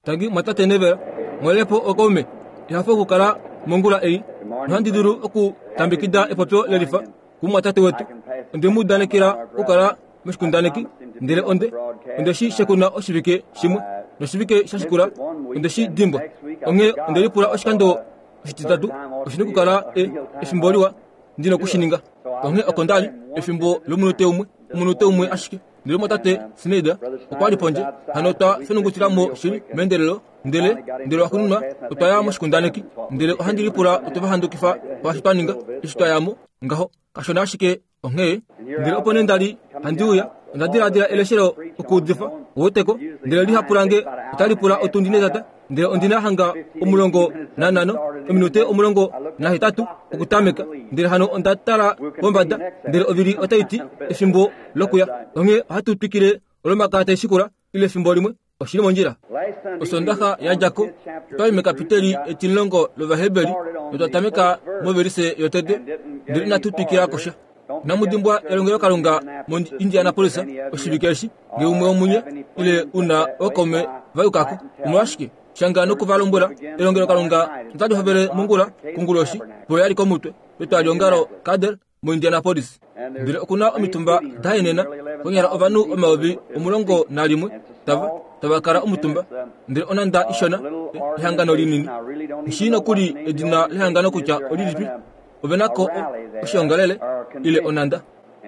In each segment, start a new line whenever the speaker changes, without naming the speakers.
tangi matate never molepo okome yafo kukara mongula ei handi duru oku tambikida epopyo lelifa kumatate wetu ndemu danekira ukara mishkundaneki ndele onde shi shekuna oshibike shimu noshibike shashikura shi dimbo onge ndele pura oshikando shititatu oshiniku kara efimboliwa ndino kushininga onge okondali efimbo lumunute umwe ashike ndele motate sineda okwali ponje hanota fenungutira mo shiri mendelelo ndele akununa utaya moshkundaneki ndele handili pura utova handukifa washitaninga ishitayamo ngaho kashona ashike onge ndele oponendali handiuya ndadira eleshero okudifa woteko ndele lihapurange utalipura otundine tata ndele ondina hanga omulongo nanano eminute omulongo na hitatu okutameka ndele hano ondatara bombada ndele oviri otaiti efimbo lokuya onge hatutwikire olomakata shikura ile fimbo limwe oshilimo njira osondaha yajako twameka piteri etilongo lovahebeli tutatameka moverise yotede ndele natutwikira kosha namudimbwa elongero kalunga mu Indianapolis oshibikeshi nge umwe omunye ile una okome vayukako umwashike shanga no kuvalombola elongero kalunga ntado habere mungula kunguloshi boyali komutwe betwali ongaro kader mu Indianapolis ndile okuna omitumba dayenena konyara ovanu omaobi omulongo nalimwe tabakara omutumba ndile onanda ishona ihangano linini nshino kuli edina ihangano kucha olilipi obenako oshongalele ile onanda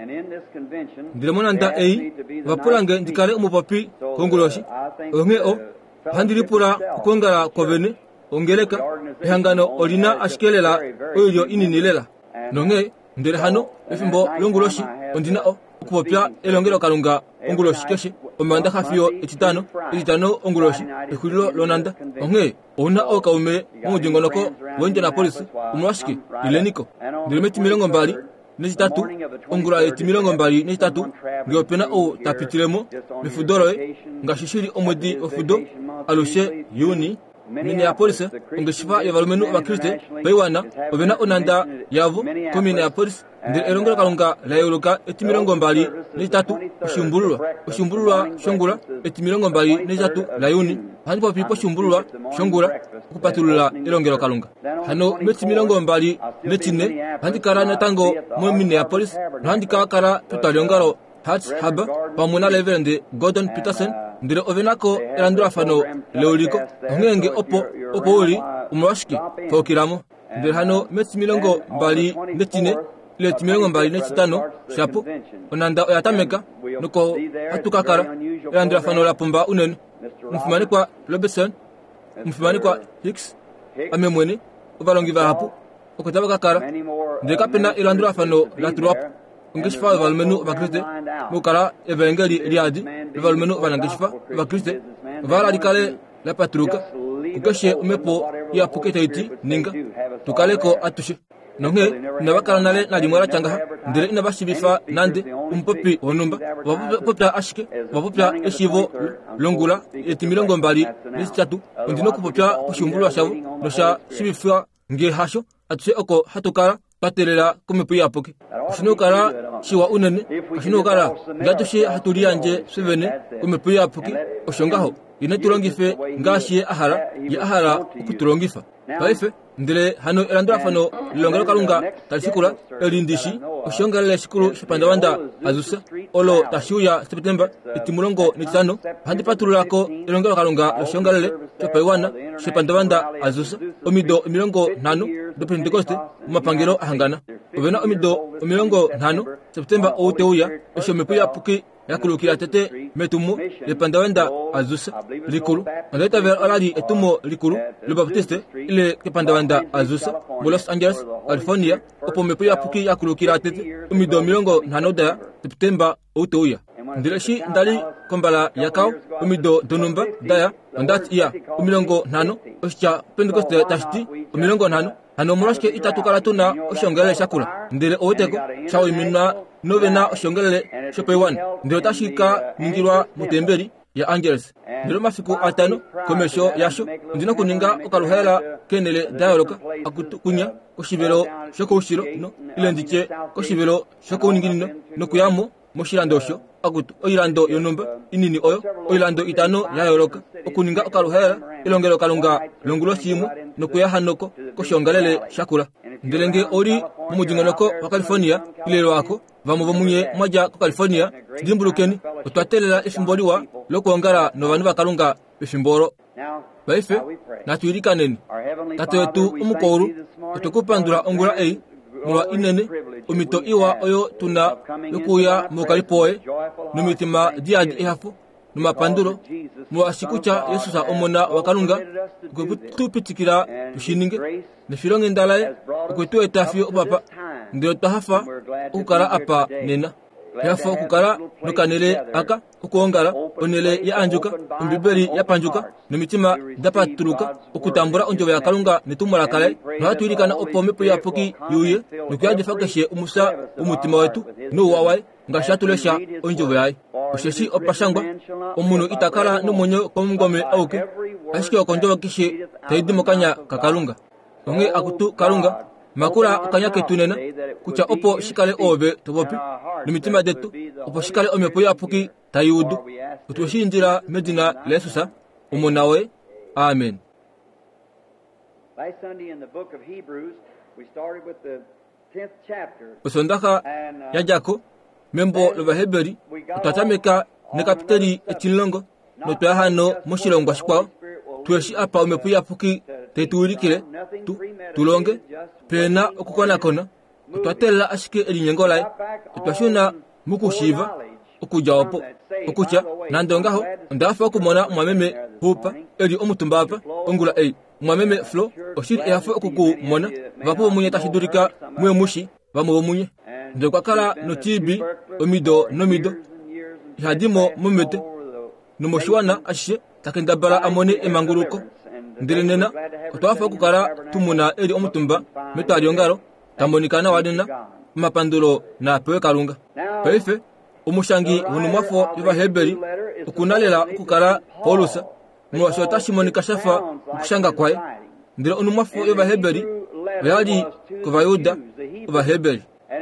ndile monanda ei vapulange ndikale umupapi konguloshi ongeo handilipura kongala kovene ongeleka ihangano olina ashikelela oyo ininilela nonge ndele hano efimbo longuloshi ondina okupopya elongelo kalunga onguloshi keshe omanda hafiyo etitano onguloshi ekulilo lonanda onge ona okaume mudingonoko w'Indianapolis umwashike ileniko ndile meti milongo mbali nezitatu ongula eti milongo mbali nezitatu ngeopena o tapitiremo mifudoroe ngashishiri omwedi ofudo alushe yuni Minneapolis ongeshifa yavalumenu abakriste baiwana obena onanda yavo ko Minneapolis ndile elongelo kalunga layoluka eti milongo mbali nezitatu oshumbululwa shongula eti milongo mbali nezitatu layuni handi papipo shumbululwa shongula okupatulula elongelo kalunga hano meti milongo mbali netine handi kara natango mo Minneapolis handi kara tutaliongaro Hats Haba pamuna Reverend Gordon Peterson ndile ovenako elandura fano leoliko ngenge opo uli umwashike fokiramo ndile hano meti milongo mbali netine leti milongo mbali netitano shapo onanda oyatameka nuko hatukakara elandura fano la pumba unene mfumani kwa Robertson mfumani kwa Hicks amemwene ubalongiva hapo okutaba kakara ndile kapena elandura fano la drop ngishifa valmenu bakriste mukara evangeli liadi valmenu vanangishifa bakriste vala dikale la patruka kukeshe umepo ya puketaiti ninga tukaleko atushe nonge nabakala nale nalimwara changa ndire inabashibifa nande umpopi wonumba wapopya ashike wapopya eshivo longula eti milongo mbali nisitatu ndino kupopya kushumbulwa shavu nosha shibifa nge hasho atushe oko hatukara patelela kumepuya apoke shinokara shiwa unene shinokara ngatushe hatuliyanje sevene kumepuya apoke oshongaho inaturongife ngashi ahara ukutulongifa baife ndile hano elandura fano lilongero kalunga talisikula elindishi oshongalele shikulu shipandawanda azusa olo tashuya September itimulongo nitano handi patululako elongero kalunga oshongalele chopaiwana shipandawanda azusa omido milongo nano do Pentecoste mapangelo ahangana obena omido milongo nano September outeuya eshomepuya puki yakulukira tete metumo lepandawanda azusa likulu andeta ver aladi etumo likulu le baptiste ile kepandawanda azusa Los Angeles California opomepuya puki yakulukira tete omido milongo nano da September outeuya ndileshi ndali kombala yakao umido donumba daya ondati ya umilongo nano osha Pentecoste tashti umilongo nano hano murashke itatukala tuna oshongele shakula ndile oteko shawo iminwa novena oshongele shopewan ndile tashika ningirwa mutemberi ya Angeles ndile mafiku atano komesho yasho ndino kuninga okaluhela kenele dayoloka akutukunya koshibelo shoko ushiro no ile ndiche koshibelo shoko ningino no kuyamo moshirandosho akutu oirando yonumba inini oyo oirando itano yayoloka okuninga okaluhera ilongelo kalunga longulo simu nokuya hanoko koshongalele shakula ndelenge ori mumujingonoko wa California ilelo wako vamuvomunye mwaja ko California dimbulukeni otwatelela efimboliwa lokuongala no vanhu vakalunga befimboro baife natwirikaneni tate wetu umukouru otukupandula ongula ei mulwa inene umito iwa oyo tuna yokuya mukalipoe numitima diadi ihafu numapandulo mulwa shikucha Yesusa omona wakalunga kwetupitikira tushininge nefilonge ndalaye kwetu etafio upapa ndio tahafa ukara apa nena yafa ukara nukanele aka ukuongala onele ya anjuka umbibeli ya panjuka numitima dapatuluka ukutambura onjove ya kalunga nitumula kale natuirikana opomepo ya poki yuye nukuyadifakeshe umusa umutima wetu nuwawae ngashatulesha onjove yae usheshi opashangwa omunu itakala numonyo komungome auke ashike okonjova kishe taidimokanya kakalunga onge akutu kalunga makura kanya ketunena kucha opo shikale obe tobopi numitima detu opo shikale omepo ya poki tayudu utoshinjira medina Yesusa umunawe amen.
Last Sunday in the book of Hebrews we started with the 10th chapter.
Usondaka yajako membo lo Heberi utatameka ne kapiteri etinlongo no twahano moshilongwa shikwa tweshi apa omepo ya poki tetuurikire tulonge pena okukona kona twatella ashike elinyengolai twashuna mukushiva okujawapo okucha nandongaho ndafa kumona mwameme hupa eli omutumbapa ongula ei mwameme flo oshiri ehafu okukumona vapo munye tashidurika mwe mushi vamu munye ndokwakala notibi omido nomido hadimo mumete nomoshwana ashe takendabala amone emanguruko ndilenena otwafa kukara tumuna eli omutumba metali ongalo tamonikana wadena mapandulo na pewe kalunga peife umushangi hunumwafo yuva Heberi ukunalela ukukara Paulusa mwasho tashimonika shafa ukushanga kwae ndilo unumwafo yuva Heberi yali kuva Yuda uva Heberi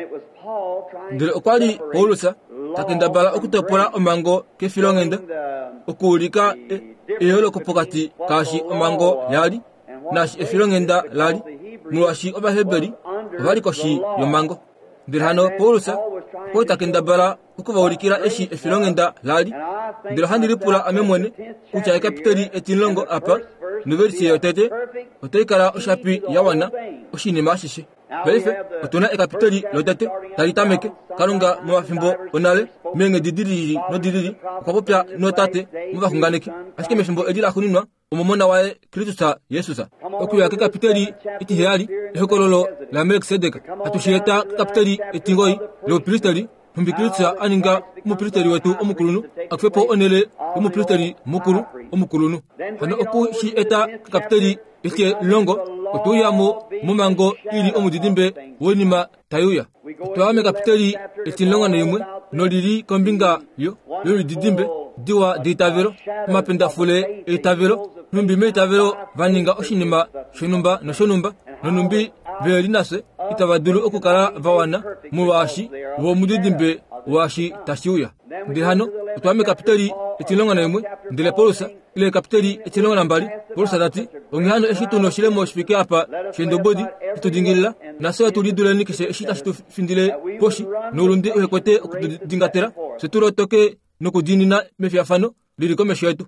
ndilo ukwali Paulusa takendabala okutopola omango kefilongenda ukuulika eholo kupokati kashi omango yali nashi efilongenda lali mulwashi uva Heberi vali koshi yomango ndilo hano Paulusa ko takendabala ukuvaulikira eshi efilongenda lali ndilo handilipula amemwene kucha ekapiteri etinlongo apa nuverisi yotete oteikala oshapi yawana oshinima ashishe baife otuna ekapiteri lotete talitameke kalunga mwafimbo onale menge didiriri no diriri ukapopya no tate muvahunganeke ashike mefimbo edila kuninwa umomona wae Kristusa Yesusa okuya kekapiteri itihali ehokololo la Melkisedeka atushieta kekapiteri etingoi leo pristeri humbikritsa aninga umupristeri wetu omukulunu akfepo onele umupristeri mukuru omukulunu hano oku shi eta kekapiteri ite longo otuyamo mumango ili omudidimbe wonima tayuya twame kapiteri etinlonga na yumwe nolili kombinga yo didimbe diwa ditavero mapenda fule etavero numbi metavero vaninga oshinima shonumba no shonumba nonumbi velinase itabadulu okukala vawana muwashi wo mudidimbe washi tashiuya ndihano twame kapiteri etinlonga na yumwe ndile Paulusa ile kapiteri etinlonga na mbali Paulusa dati ongihano eshituno shilemo shifike apa shendo bodi itudingilla nasewa tuliduleni kise eshita shitu findile poshi nolundi uhekwete okudingatera seturo toke nokudinina mefiafano liliko meshetu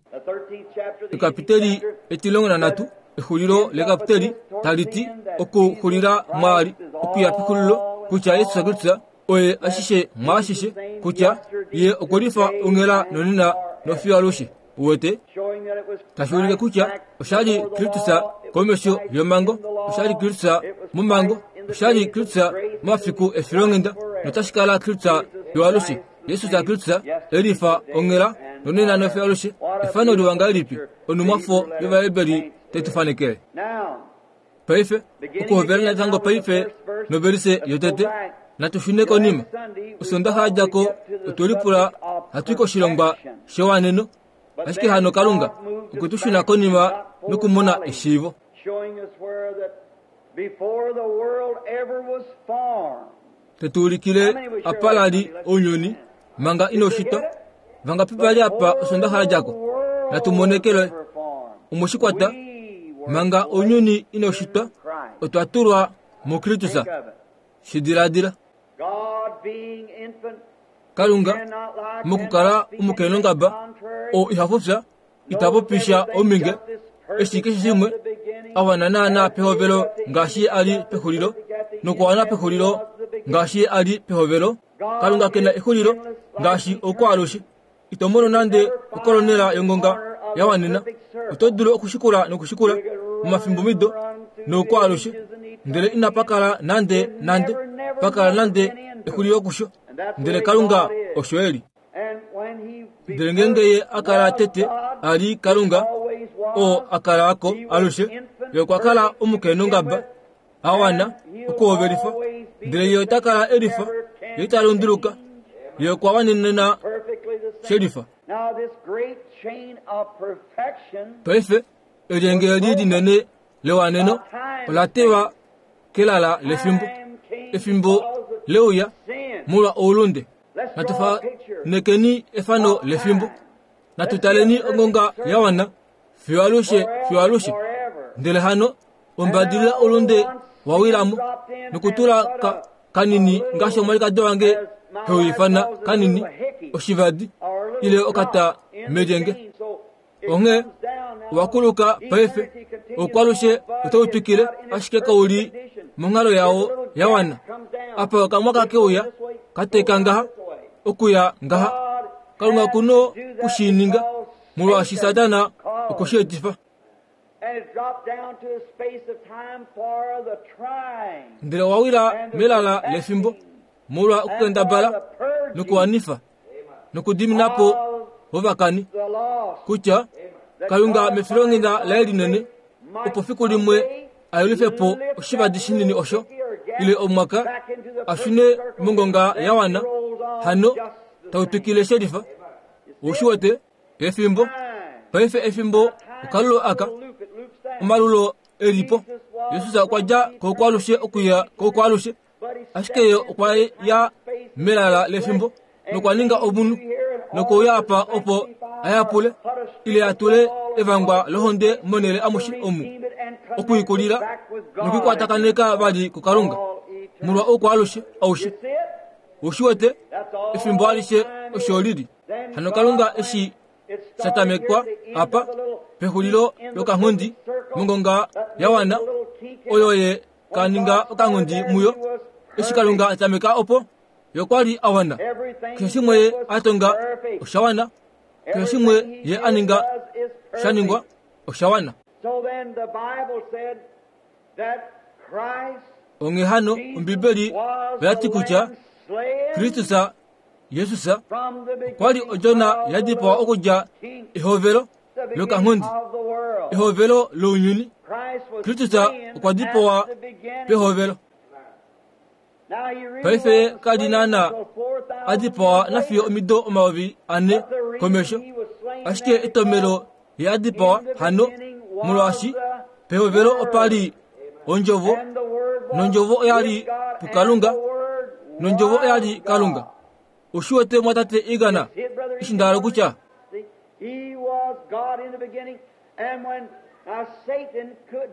kapiteri etilongo na natu ehuliro le kapiteri taliti okuhulira mwali okuyapikulilo kucha Yesu Kristo oye ashishe mwashishe kucha ye okolifa ungela nonina nofialushi uwete tashulike kucha oshali Kristo komesho yomango oshali Kristo mumango oshali Kristo mafiku efilongenda natashikala Kristo yoalushi Yesu za Kristo elifa ongela nonina nofialushi efano liwangalipi onumafo yuva Heberi tetufanekele paife ukuhoverana tango paife noverise yotete natushuneko nima usonda hajako utulipula hatuiko shilongwa shewaneno ashike hano kalunga ukutushunako nima nukumona eshivo tetuulikile apaladi onyoni manga inoshita vanga pipali apa osonda hajako na tumonekele umushikwata manga onyuni inoshita otwaturwa mukritusa shidiradira kalunga mukukala umukenongaba o ihafufsa itapopisha ominge eshikeshi simwe awanana pehovelo ngashi ali pehuliro noko ana pehuliro ngashi ali pehovelo kalunga kena ehuliro ngashi okwalushi itomono nande okolonela yongonga yawanina otodulu okushikula nokushikula mumafimbo mido nokwalushi ndele inapakala nande pakala nande ehuliro kusho ndele kalunga oshoeli ndele ngengeye akala tete ali kalunga o akala ako alushe yokwakala umukenongaba awana okuoverifa ndele yotakala erifa yotalonduruka yokwawanenena sherifa pefe erengeli dinene lewaneno olatewa kelala lefimbo leuya mula olunde natufa nekeni efano lefimbo natutaleni ongonga yawana fiwalushe ndele hano ombadila olunde wawilamu nukutula kanini ngasho malika dowange hewifana kanini oshivadi ile okata medenge onge wakuluka pefe okwalushe utautukile ashike kauli mungalo yao yawana apa kamwaka keuya kateka ngaha okuya ngaha kalunga kuno kushininga mulwa shisatana okushetifa ndile wawila melala lefimbo mulwa okukenda bala nukuwanifa nukudiminapo ovakani kucha kalunga mefilonginda laeli nene upofiku limwe ayolifepo oshivadi shinini osho ile omwaka ashune mungonga yawana hano tautukile sherifa ushuwete efimbo pefe efimbo ukalulo aka umalulo eripo yesusa kwaja kokwalushe okuya kokwalushe ashikeyo okwaye ya melala lefimbo nokwaninga obunu nokoyapa opo ayapule ile atule evangwa lohonde monele amushi omu okuyikulira nokukwatakaneka bali kukalunga mulwa okwalushe aushe ushuwete efimbo alishe osholidi hano kalunga eshi satamekwa apa pehulilo lokangundi mungonga yawana oyoye kaninga okangundi muyo eshi kalunga atameka opo yokwali awana keshimwe atonga oshawana keshimwe ye aninga shaningwa oshawana onge hano mbibeli bayati kucha Kristusa Yesusa kwali ojona yadipo okuja ihovelo lokangundi ihovelo lunyuni Kristusa kwadipo wa pehovelo pefe kadinana adipo nafio omido omawi ane komesho ashike itomelo ya adipo hano mulwashi pehovelo opali onjovo nonjovo yali pukalunga nonjovo yali kalunga ushuwete mwatate igana ishindalo kucha
he was God in the beginning and when Satan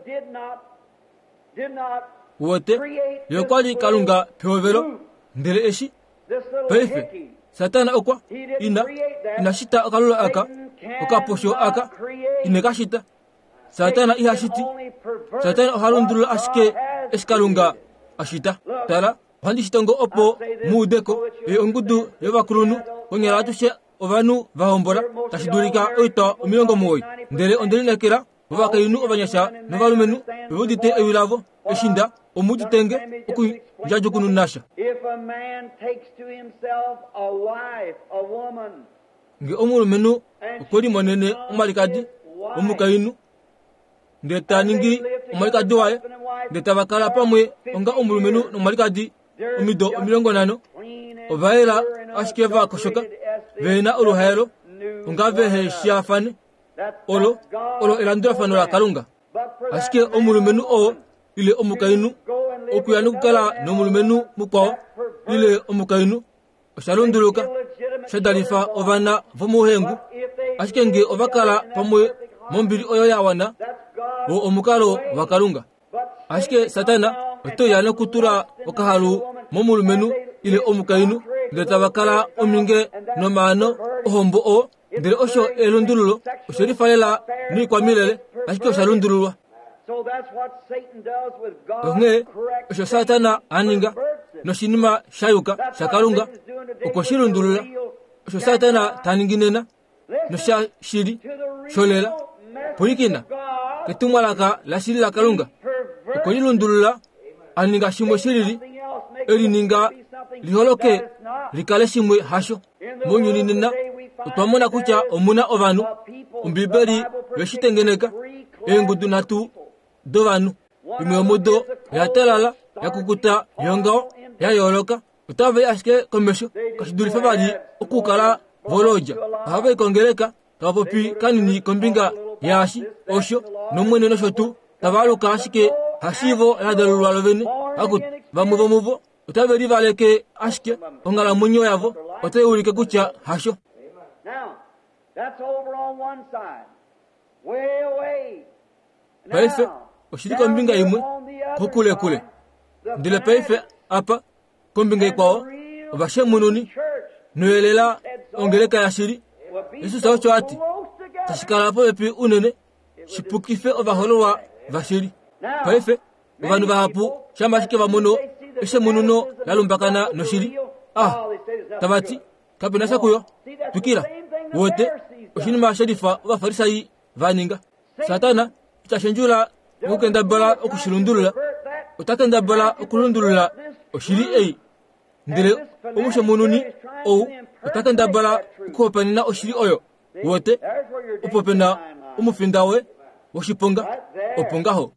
did not
wote yokwali kalunga pehovelo ndele eshi pefe satana okwa inashita akalula aka okaposho aka inekashita satana ihashiti satana ohalundula ashike eskalunga ashita tala handishitongo opo muudeko ongudu yovakulunu onyala atushe ovanu vahombola tashidulika oita omilongo muoyi ndele ondelinekela ovakayinu ovanyasha novalumenu bevudite ewilavo eshinda omuditenge okunjajukunu nasha nge omulumenu okoli monene omalikadi omukayinu ndeta ningi omalikadi waye ndeta bakala pamwe onga omulumenu nomalikadi omido omilongo nano ovaela ashike vakoshoka vena oluhaelo onga vehe shiafane olo elandula fano la kalunga ashike omulumenu o ile omukayinu okuyanu kukala nomulumenu mukwao ile omukayinu oshalunduluka shadalifa ovana vomuhengu ashikenge ovakala pamwe mombili oyo yawana wo omukalo wakalunga ashike satana otoyana kutura wakahalu momulumenu ile omukainu ndeta wakala ominge nomano ohombo o ndele osho elundululo osherifalela ni kwa milele ashike oshalundululwa onge osho satana aninga noshinima shayuka shakalunga okoshilundulula osho satana taninginena nosha shiri sholela poikina ketumwalaka la shiri la kalunga okolilundulula aninga shimwe shiriri elininga liholoke likale shimwe hasho monyuninina utwamona kucha omuna ovanu umbiberi weshitengeneka engudu natu dovanu imwe omudo yatalala yakukuta yongao yayoloka utave ashike komesho kashidulifa bali okukala voloja ahava ikongeleka kapopi kanini kombinga yashi osho nomwene noshotu tavaluka ashike hashivo yadalulwa lovene akut vamuvo utave livaleke ashike ongala munyo yavo oteulike kucha hasho. Paife oshiri kombinga imwe kokule kule ndile paife apa kombinga ikwao vashe mununi noyelela ongeleka yashiri Yesu saocho ati tashikala po epi unene shipukife ovaholowa vashiri paife ovanu vahapu shamashike vamono eshe mununo lalumbakana noshiri tabati kapinasa kuyo tukira wote oshinima sherifa vafarisai vaninga satana itashenjula ukenda bala okushirundulula utakenda bala okulundulula oshiri ei ndile omushe mununi ou utakenda bala kuopenina oshiri oyo wote upopena umufindawe woshiponga opongaho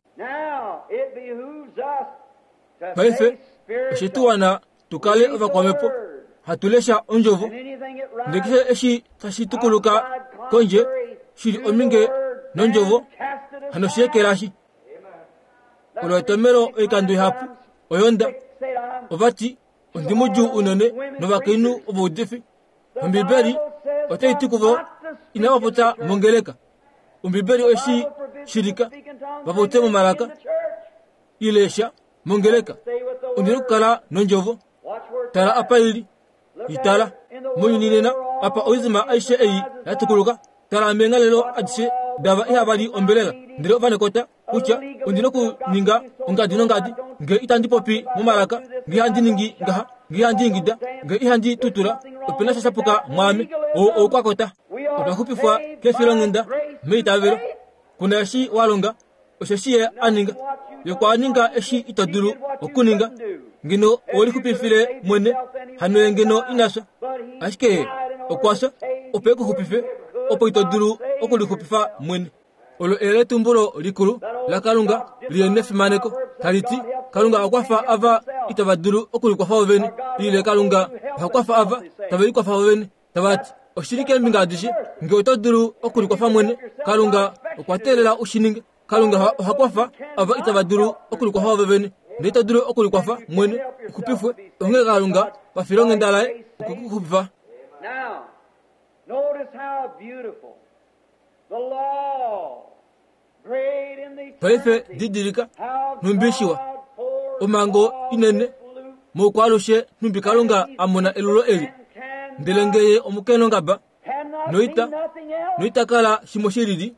paife oshituwana tukale ovakwamepo hatulesha onjovo ndekishe eshi tashitukuluka konje shiri ominge nonjovo hanoshekelashi olotomero ekandu hapu oyonda ovati ondimuju unene novakainu obudifi umbiberi oteitikuvo inawapota mongeleka umbiberi oshi shirika vapote mumalaka ilesha mongeleka undinukala nonjovo tala apa ili itala muyuninena apa oizima aishe ei yatukuluka tala amenga lelo adise dava ihabali ombelela ndire vanekota ucha undinoku ninga ongadi nongadi nge itandi popi mumalaka nge handi ningi ngaha nge handi ngida nge ihandi tutura opena sasapuka mwami o kwakota otahupifwa kefilongenda meitavero kuna yashi walonga osheshiye aninga yokwa aninga eshi itaduru okuninga ngino oli hupifile mwene hano ngino inasa ashike okwasa opeko hupife opo itaduru okuli hupifa mwene olo ele tumbulo likulu la kalunga liyenefi maneko taliti kalunga akwafa ava itabaduru okuli kwafa ovene ile kalunga akwafa ava tabeli kwafa ovene tabati oshirike mbinga adishe nge utaduru okuli kwafa mwene kalunga okwatelela ushininga kalunga hakwafa ava itabaduru okuli kwafa ovene nditaduru okuli kwafa mwene kupifwe onge kalunga pafilonge ndalae okukupifa.
Now notice how beautiful the law, great in the
paife didilika numbishiwa umango inene mokwalushe numbikalunga amona elulo eli ndelengeye omukeno ngaba noita kala shimoshiridi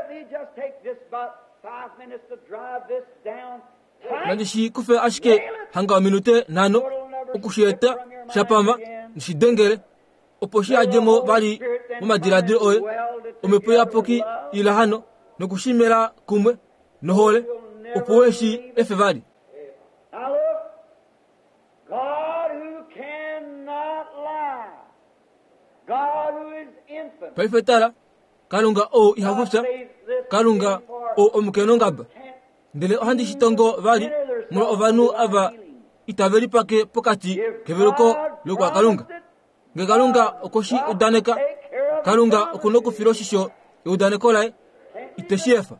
nandishi kufe ashike hanga minute nano okusheta shapama nshidengere oposhi ajemo bali mumadiradir oye omepoya poki ilahano nokushimera kumwe nohole opoweshi efevali. Paifetala kalunga o ihavusa kalunga o omukeno ngaba ndele ohandi shitongo bali mulo ovanu ava itaveli pake pokati keveruko lokwa kalunga nge kalunga okoshi udaneka kalunga okunoko filoshisho udaneko lai iteshiefa.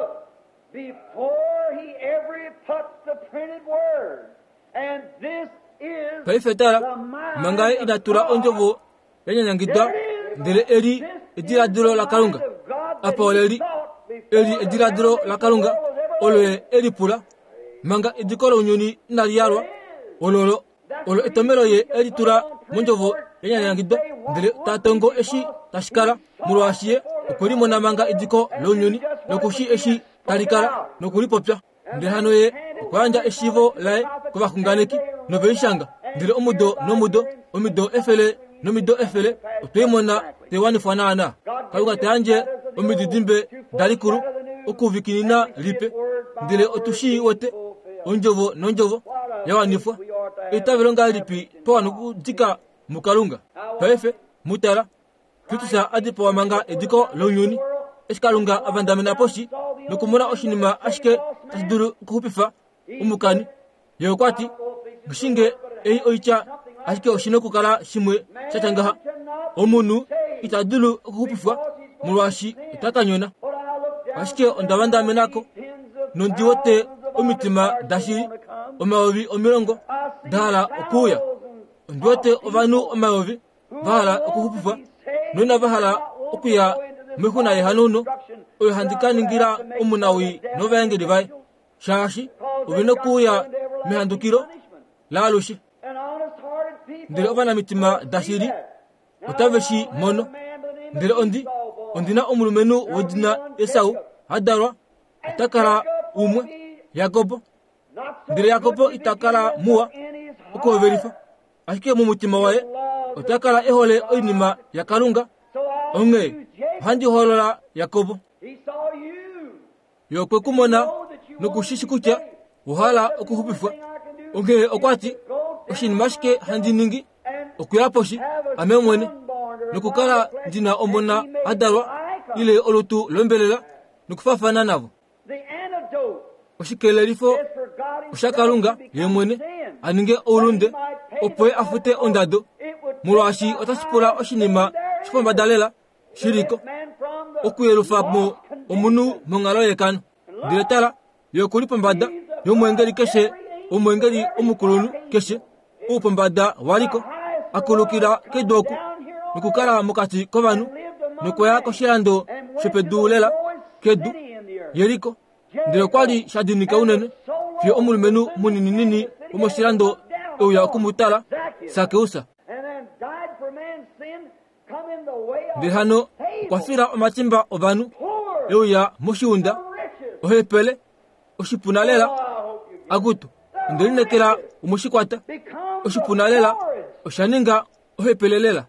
Before he ever puts the printed word, and this
paifetala manga inatura onjovo yanyanyangidwa ndele eri ediradiro la kalunga apoleri eri ediradiro la kalunga olo eri pula manga edikolo nyoni naliyalwa olo etomero ye editura monjovo yanyanyangidwa ndele tatongo eshi tashikala mulwashiye okuri mona manga ediko lonyoni nokushi eshi talikala nokuri popya ndele hano ye okwanja eshivo lae kubakunganeki novelishanga ndele omido efele otwemona tewani fanana kalunga tanje omididimbe dalikuru okuvikinina lipe ndele otushi wote nonjovo yawanifwa itavelonga lipi pawanu kudika mukalunga paife mutara pitusa adipo wamanga ediko lonyoni eskalunga avandamena poshi nokumona oshinima ashike tasiduru kuhupifa umukani yeokwati gishinge ei oicha ashike oshino kukala shimwe chatangaha omunu itadulu kuhupifwa mulwashi itakanyona ashike ondavandamenako nondiwote omitima dashiri omaovi omirongo dala okuya ondiwote ovanu omaovi vahala okuhupifwa nona vahala okuya mehuna yehanuno oyo handikaningira omunawi novayengeli vaye shashi ovino kuya mihandukiro lalushi ndele ovana mitima dashiri otaveshi mono ndele ondina omulumenu wodina Esau hadarwa itakala umwe Yakobo ndele Yakobo itakala muwa okoverifa ashike mumutima waye otakala ehole oinima ya kalunga onge handi holola Yakobo yokwe kumona nokushishi kutya uhala okuhupifwa onge okwati oshinima shike handi ningi okuyaposhi amemwene nokukala ndina omona hadarwa ile olutu lombelela nokufafana navo oshikelelifo oshakalunga yemwene aninge olunde opoe afute ondado mulwashi otashipula oshinima shipombadalela shiriko okuyelufapo omunu mongalo yekano ndiletala yokuli pombada yomwengeli keshe omwengeli omukulunu keshe upombada waliko akulukila kedoku nokukala mukati kovanu nokwea koshilando shopedulela kedu yeriko ndele kwali shadinika unene fyo omulumenu muninini omoshilando euya okumutala sakeusa ndele hano kwafira omatimba ovanu euya moshiunda ohepele oshipunalela agutu ndele nekela omoshikwata oshipunalela oshaninga ohepelelela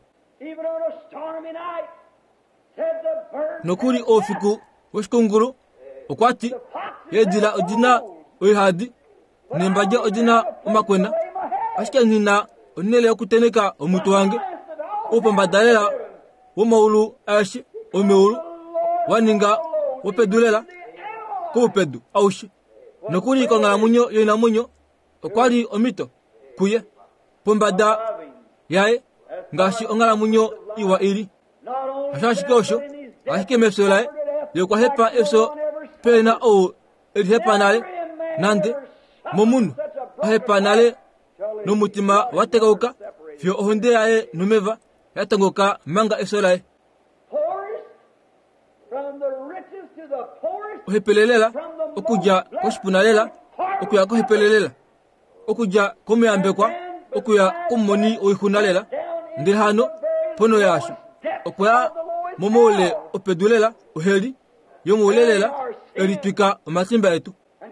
nokuli ofiku woshikungulu okwati yedila odina oihadi nembaje odina omakwena ashike nkina onele okuteneka omutu wange upombadalela womaulu ashi omeulu waninga wopedulela kuupedu aushi nokuli kongalamunyo yoinamunyo okwali omito kuye pombada yaye ngashi ongalamunyo iwa ili ashashike osho ashike mefso laye yokwahepa efso pena ou elihepa nale nande momunu ahepa nale nomutima wategauka fyo ohonde yaye numeva yatangoka manga efso laye ohepelelela okuja koshipunalela okuya kohepelelela okuja komuyambekwa okuya komumoni oihunalela ndele hano pono yasho okuya momole opedulela oheli yomulelela eritwika omatimba etu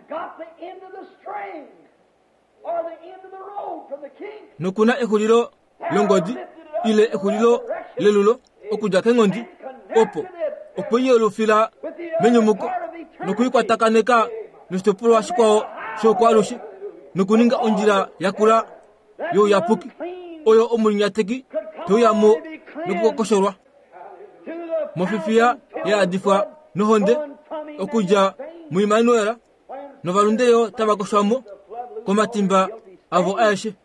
nokuna ehulilo longodi ile ehulilo lelulo okuja kengondi opo yelufila menyumuko nokuyikwataneka nositopulwa shikwawo shokwalushi nokuninga onjila yakula yo yapuki oyo omulinyateki toyamo nokukokosholwa mofifiya ya adifwa nohonde okuja muimanuela novalundeyo tabakoshwamo komatimba avo aeshe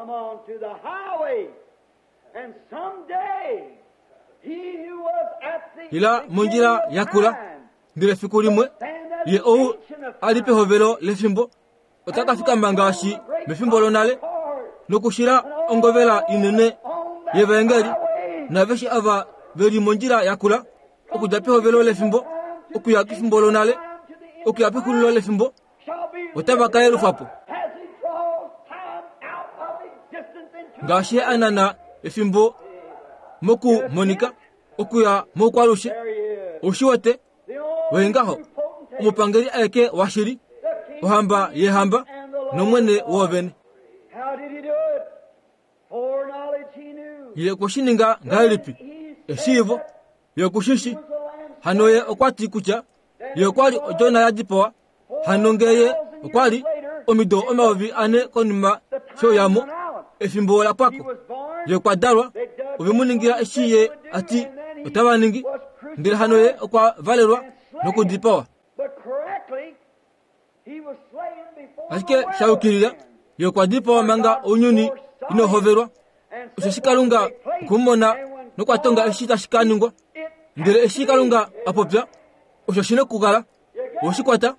ila monjila yakula ndile fiku limwe ye ou alipe hovelo lefimbo otakafika mangashi mefimbo lonale nokushira ongovela inene yevengeri na veshi ava veli monjira yakula okujapeho velo lefimbo okuya kifimbo lonale okuya pikulu lefimbo otaba kaelu fapo ngashi anana efimbo moku monika okuya mokwalushe oshiwote wengaho umupangeli eke washiri ohamba yehamba nomwene wovene yekushininga ngailipi eshivo yekushishi hanoye okwati kucha yekwali ojona yajipoa hanongeye okwali omido omaovi ane konima shoyamo efimbo la pako yekwadalwa ubimuningira eshiye ati utabaningi ndile hanoye okwa valerwa nokudipoa asike shaukirira yekwadipoa manga onyuni inohoverwa ushishikalunga kumona nokwatonga eshita shikaningwa ndile eshikalunga apopya ushoshine kugala oshikwata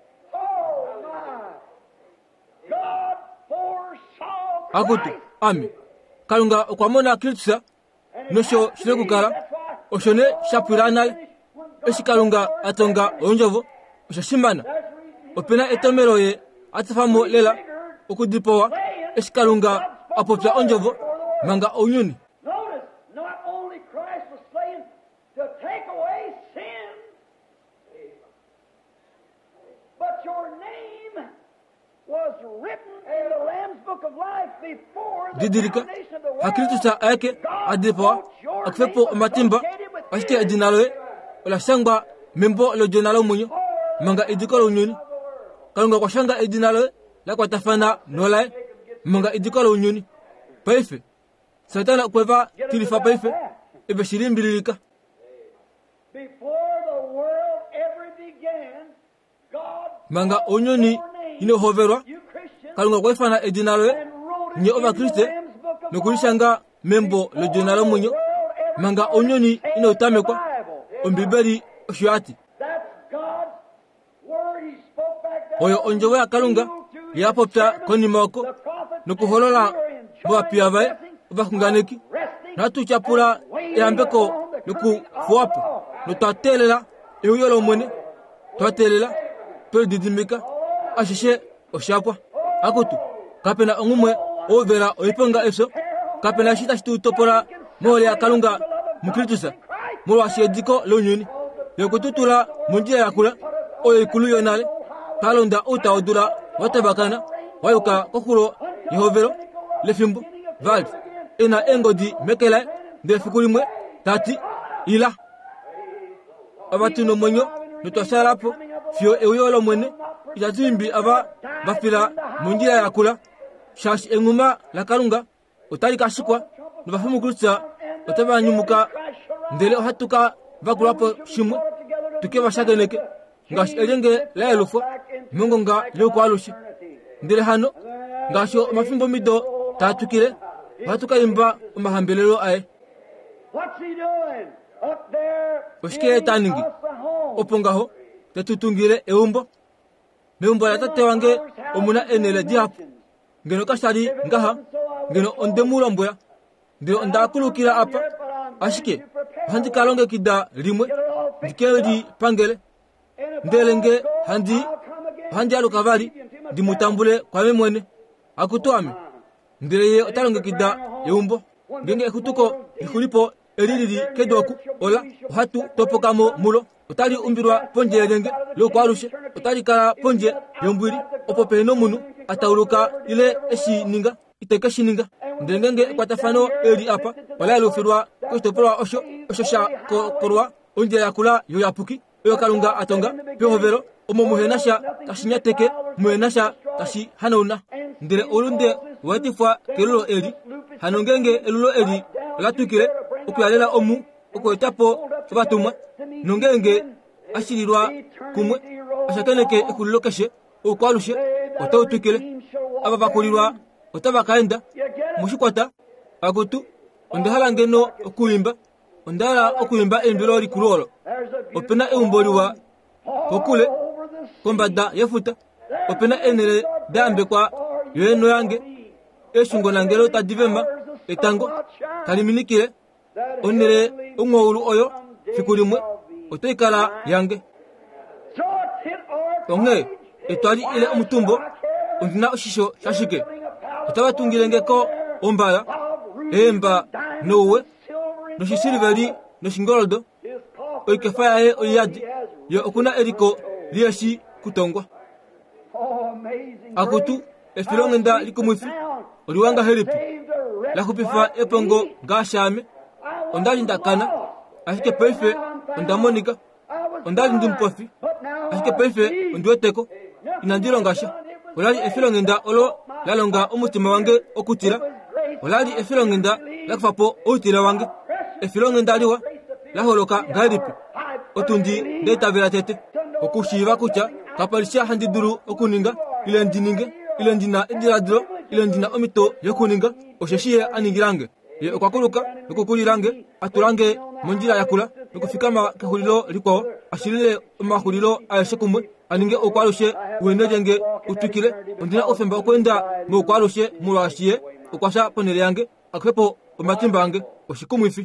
akutu ami kalunga okwamona Kristo nosho shine kugala oshone shapiranale eshikalunga atonga onjovo ushashimana opena etomero ye atafamo lela okudipoa eshikalunga apopya onjovo manga onyuni.
Notice, not only Christ was slain to take away sin, but your name was written in the Lamb's Book of Life before the
didirika
foundation of the world.
hakristo ake adipoa akfepo matimba asike edinaloe ola sangba membo lo jonalo munyo manga edikolo nyuni kalunga kwa shanga edinaloe la kwa tafana nolae manga edikolo nyuni paife satana kweva tilifa paife ebe shirimbilika
Before the world ever began, God
manga onyoni ino hoverwa
you Christians
kalunga kwa fana edinaloe nye ova kriste nokulishanga membo lo jonalo munyo manga onyoni ino utamekwa ombiberi oshuati
That's God's word He spoke back then.
oyo onjowe akalunga yapopya konimoko nokuholola bwapiyavae obakunganeki natuchapula eyambeko nokufuapo notwatelela euyolo mwene twatelela twedidimika ashishe oshapwa akutu kapena ongumwe ovela oiponga eso kapena shita shitutopola mole akalunga mukritusa mulwashediko lonyuni yokututula munjira yakula oyo ikulu yonale kalonda utaodula watabakana wayuka kokulo yehovelo lefimbo vali ena engodi mekela ndefukulimwe tati ila abatuno monyo notwasalapo fyo euyolo mwene itatimbi aba bafila munjira yakula shashi enguma la kalunga otali kashikwa nobafumu krista otabanyumuka ndele ohatuka bakulapo shimwe tukeba shageneke ngashi elenge la elufo mungonga lyokwalushi ndele hano ngasho mafimbo mido tatukile hatuka imba omahambelelo aye
What's He doing? Up there
oshike taningi
in us a home.
opongaho tetutungile eumbo meumbo ya tate wange omuna enele diapo ngeno kashari ngaha ngeno ondemulomboya ndilo ondakulukila apa ashike handi kalonge kida limwe ndikeli pangele ndelenge handi aluka vali ndimutambule kwa memwene akutwame ndeleye otalonge kida eumbo ngenge ekutuko ikulipo elilili kedoku ola hatu topokamo mulo otali umbirwa ponje lenge lokwalushe otali kala ponje yombwiri opope no munu atauluka ile eshininga itekeshininga ndengenge kwatafano eli apa wala lufirwa kutopolwa osho sha korwa onje yakula yo yapuki yo kalunga atonga pehovero omomuhenasha kashinyateke muhenasha kashi hanauna ndire olunde watifwa kelulo eli hanongenge elulo eli latukire okuyalela omu okwetapo batumwa nongenge ashirirwa kumwe ashakeneke ekulilo keshe okwalushe otautukile aba bakulirwa otabakaenda mushikwata akutu ondahala ngeno okuyimba ondala okuyimba embilo likulolo opena eumboliwa kokule kombada yefuta opena enele dambe kwa yoeno yange esungo nangelo tadivema etango taliminikile onere ungolu oyo fikulimwe otoikala yange onge etwali ile omutumbo undina oshisho shashike otabatungilengeko ombala emba nowe noshisiliveri noshingoldo oikefayaye oyadi yo okuna eriko liyeshi kutongwa akutu efilongenda likumwifi oliwanga helipi lakupifa epongo ngashame ondali ndakana afike peife ondamonika ondali ndimpofi afike peife ondiweteko inandilongasha olali efilongenda olo lalonga omutima wange okutila olali efilongenda lakufapo outila wange efilongenda liwa laholoka ngahelipi otundi ndetavela tete okushiva kucha kapalisha handiduru okuninga ilendina ediladilo ilendina omito yokuninga osheshiye aningilange ye okwakuluka nokukulilange atulange monjila yakula nokufikama kehulilo likwao ashilile omahulilo ayeshekumwe aninge okwalushe uwenejenge utwikile ondina ofemba okwenda muokwalushe mulwashiye okwasha ponele yange akupepo omatimba ange oshikumwifi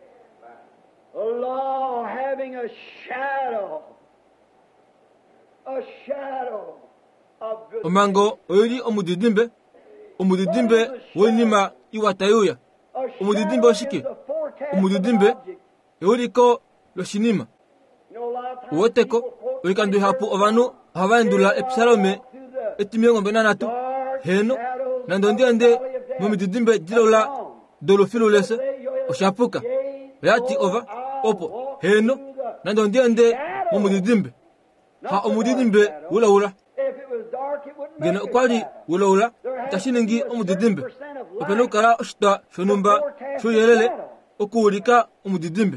omango oyili omudidimbe wenima iwatayuya omudidimbe oshike omudidimbe euliko loshinima uwoteko oikandu hapu ovanu havaendula episalome etimiongo nanatu heno nandondiende momididimbe dilola dolofilulese oshapuka yati ova opo heno nandondiende momudidimbe ha omudidimbe wulaula gena kwali wulaula tashiningi omudidimbe openukala oshita shonumba shoyelele okuulika omudidimbe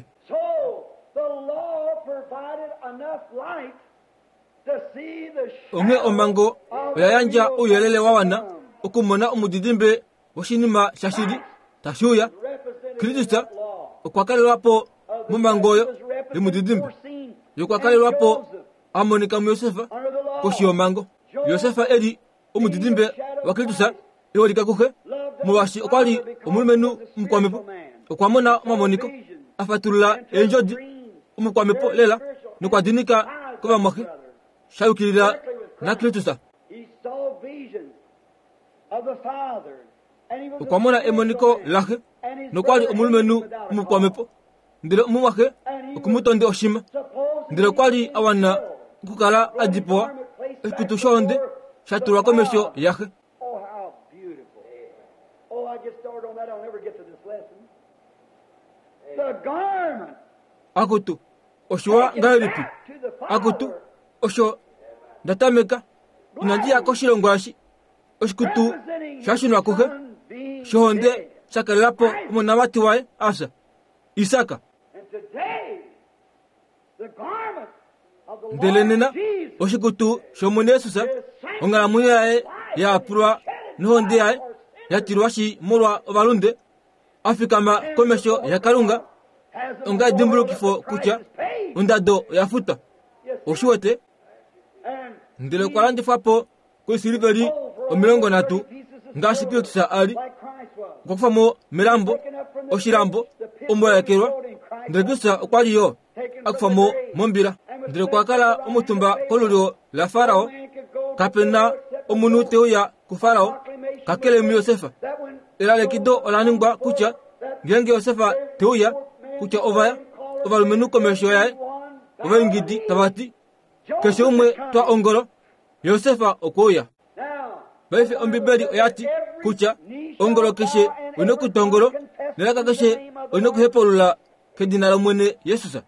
onge omango oyayanja uyelele wawana okumona omudidimbe woshinima shashili tashuya kristusa okwakalelwapo mumangoyo emudidimbe yokwakalelwapo amonika mu Yosefa koshiyo mango Yosefa eri omudidimbe wa kristusa eholika kuhe muwashi okwali omulumenu omukwamepo okwamona omamoniko afatulula enjodi omukwamepo lela nokwadinika kobamwahe shayukilila na kristusa okwamona emoniko lahe nokwali omulumenu omukwamepo ndile omumwahe okumutonde oshima ndile kwali awana kukala adipoa ekutu shonde shatulwa komesho yahe akutu oshuwa ngahelipi akutu osho ndatameka inandiya koshilongwashi oshikutu shashinwa kuhe shohonde shakalelapo omonawati waye asa Isaka ndelenena oshikutu shomone Yesusa ongalamuyo yaye yaapulwa nohonde yaye yatilwashi molwa obalunde afikama komesho yakalunga onga dimbulukifo kutya ondado yafuta oshiwete ndele kwalandifwapo kwisiliveri 30 ngashi Kristusa ali kwakufamo milambo oshilambo omwelekelwa ndele Kristusa okwaliyo akufamo mombila ndele kwakala omutumba kolulyo la Farao kapena omunu teuya ku Farao kakele mu Yosefa elalekido olaningwa kutya ngenge Yosefa teuya kutya ovaya obalumenu komesho yaye obaingidi tabati keshe umwe twa ongolo Yosefa okoya baife ombibeli oyati kutya ongolo keshe onokutongolo nelaka keshe onokuhepolula kedina la mwene Yesusa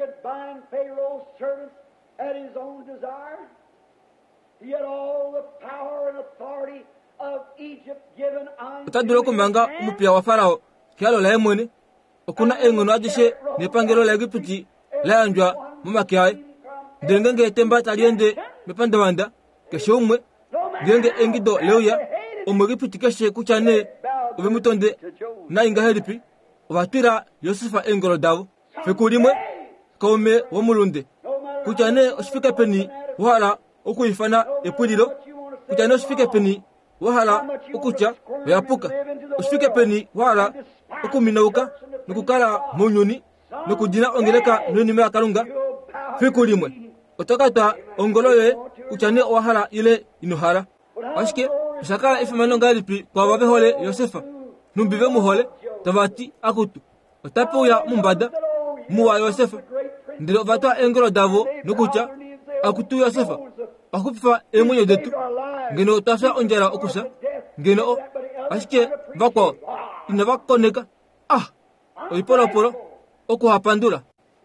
otadula okumanga omupya wa Farao kyalola yemwene okuna engono adishe nepangelo la Egipti layanjwa mumake aye ndengenge etemba taliende mepandawanda keshe umwe ngenge engido leuya omwegipti keshe kuchane obemutonde na ingahelipi obatwira Yosefa engolo davo fekulimwe kaume womulunde kuchane osifike peni wala okuifana epulilo kuchane osifike peni wahala ukucha yapuka usifike peni wahala ukuminauka nukukala munyuni nukujina ongeleka nunime akalunga fikulimwe utakata ongoloye uchane wahala ile inuhala ashike shakala ifimano ngalipi kwa wabe hole Yosefa numbive muhole tabati akutu utapu ya mumbada muwa Yosefa ndilo vatwa engolo davo nukucha akutu Yosefa akufa emunyo detu ngeno tasa onjara okusa ngeno ashike bakwa inabakoneka oipolo okuhapandula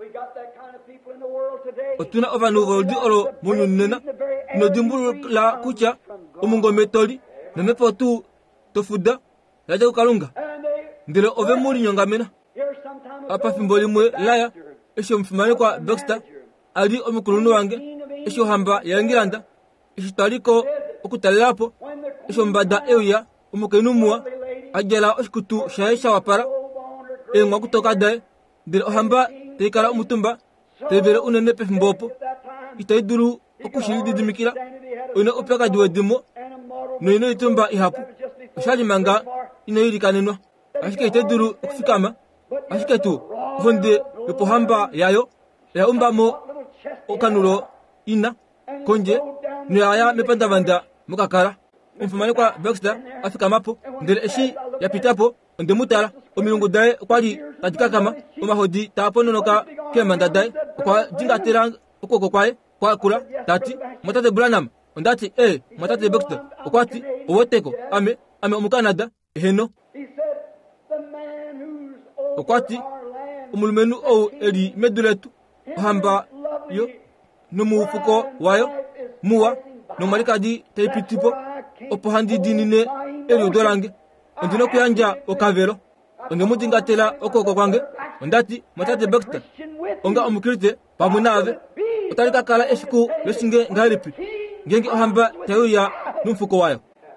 otuna ovanuvo odi olo munyunena nodimbulu la kucha omungometoli nemepo tu tofuda yaja kukalunga ndilo ove muli nyongamena apa fimbo limwe laya esho mfumane kwa Baxter ali omukulunu wange esho hamba ya Engilanda esho taliko okutalelapo esho mbada euya omukenumua ajala oshikutu shaesha wapara engwa kutoka dae ndilo hamba teikala umutumba tevere unene pe fimbopo itaiduru okushilididimikila une opeka diwedimo no ino itumba ihapu ushali manga ino irikanenwa ashike itaiduru okufikama ashike tu honde lupohamba yayo ya umbamo okanulo ina konje no yaya mepandavanda mukakara umfumane kwa Baxter afikamapo ndele eshi yapitapo onde mutala omilungu dae kwali katika kama umahodi tapononoka kemanda dae kwa jingatira ukoko kwae kwa kula tati motate Branham ondati motate Baxter okwati owoteko ame omukanada heno okwati umulumenu o eri meduletu hamba yo numufuko wayo muwa no malikadi taipitipo opohandi dinine eri odolange ondino kuyanja okavero onge mudingatela okoko kwange ondati motate Baxter onga omukirite pamunave otalika kala esiku lesinge ngalipi ngenge ohamba tayuya numfuko wayo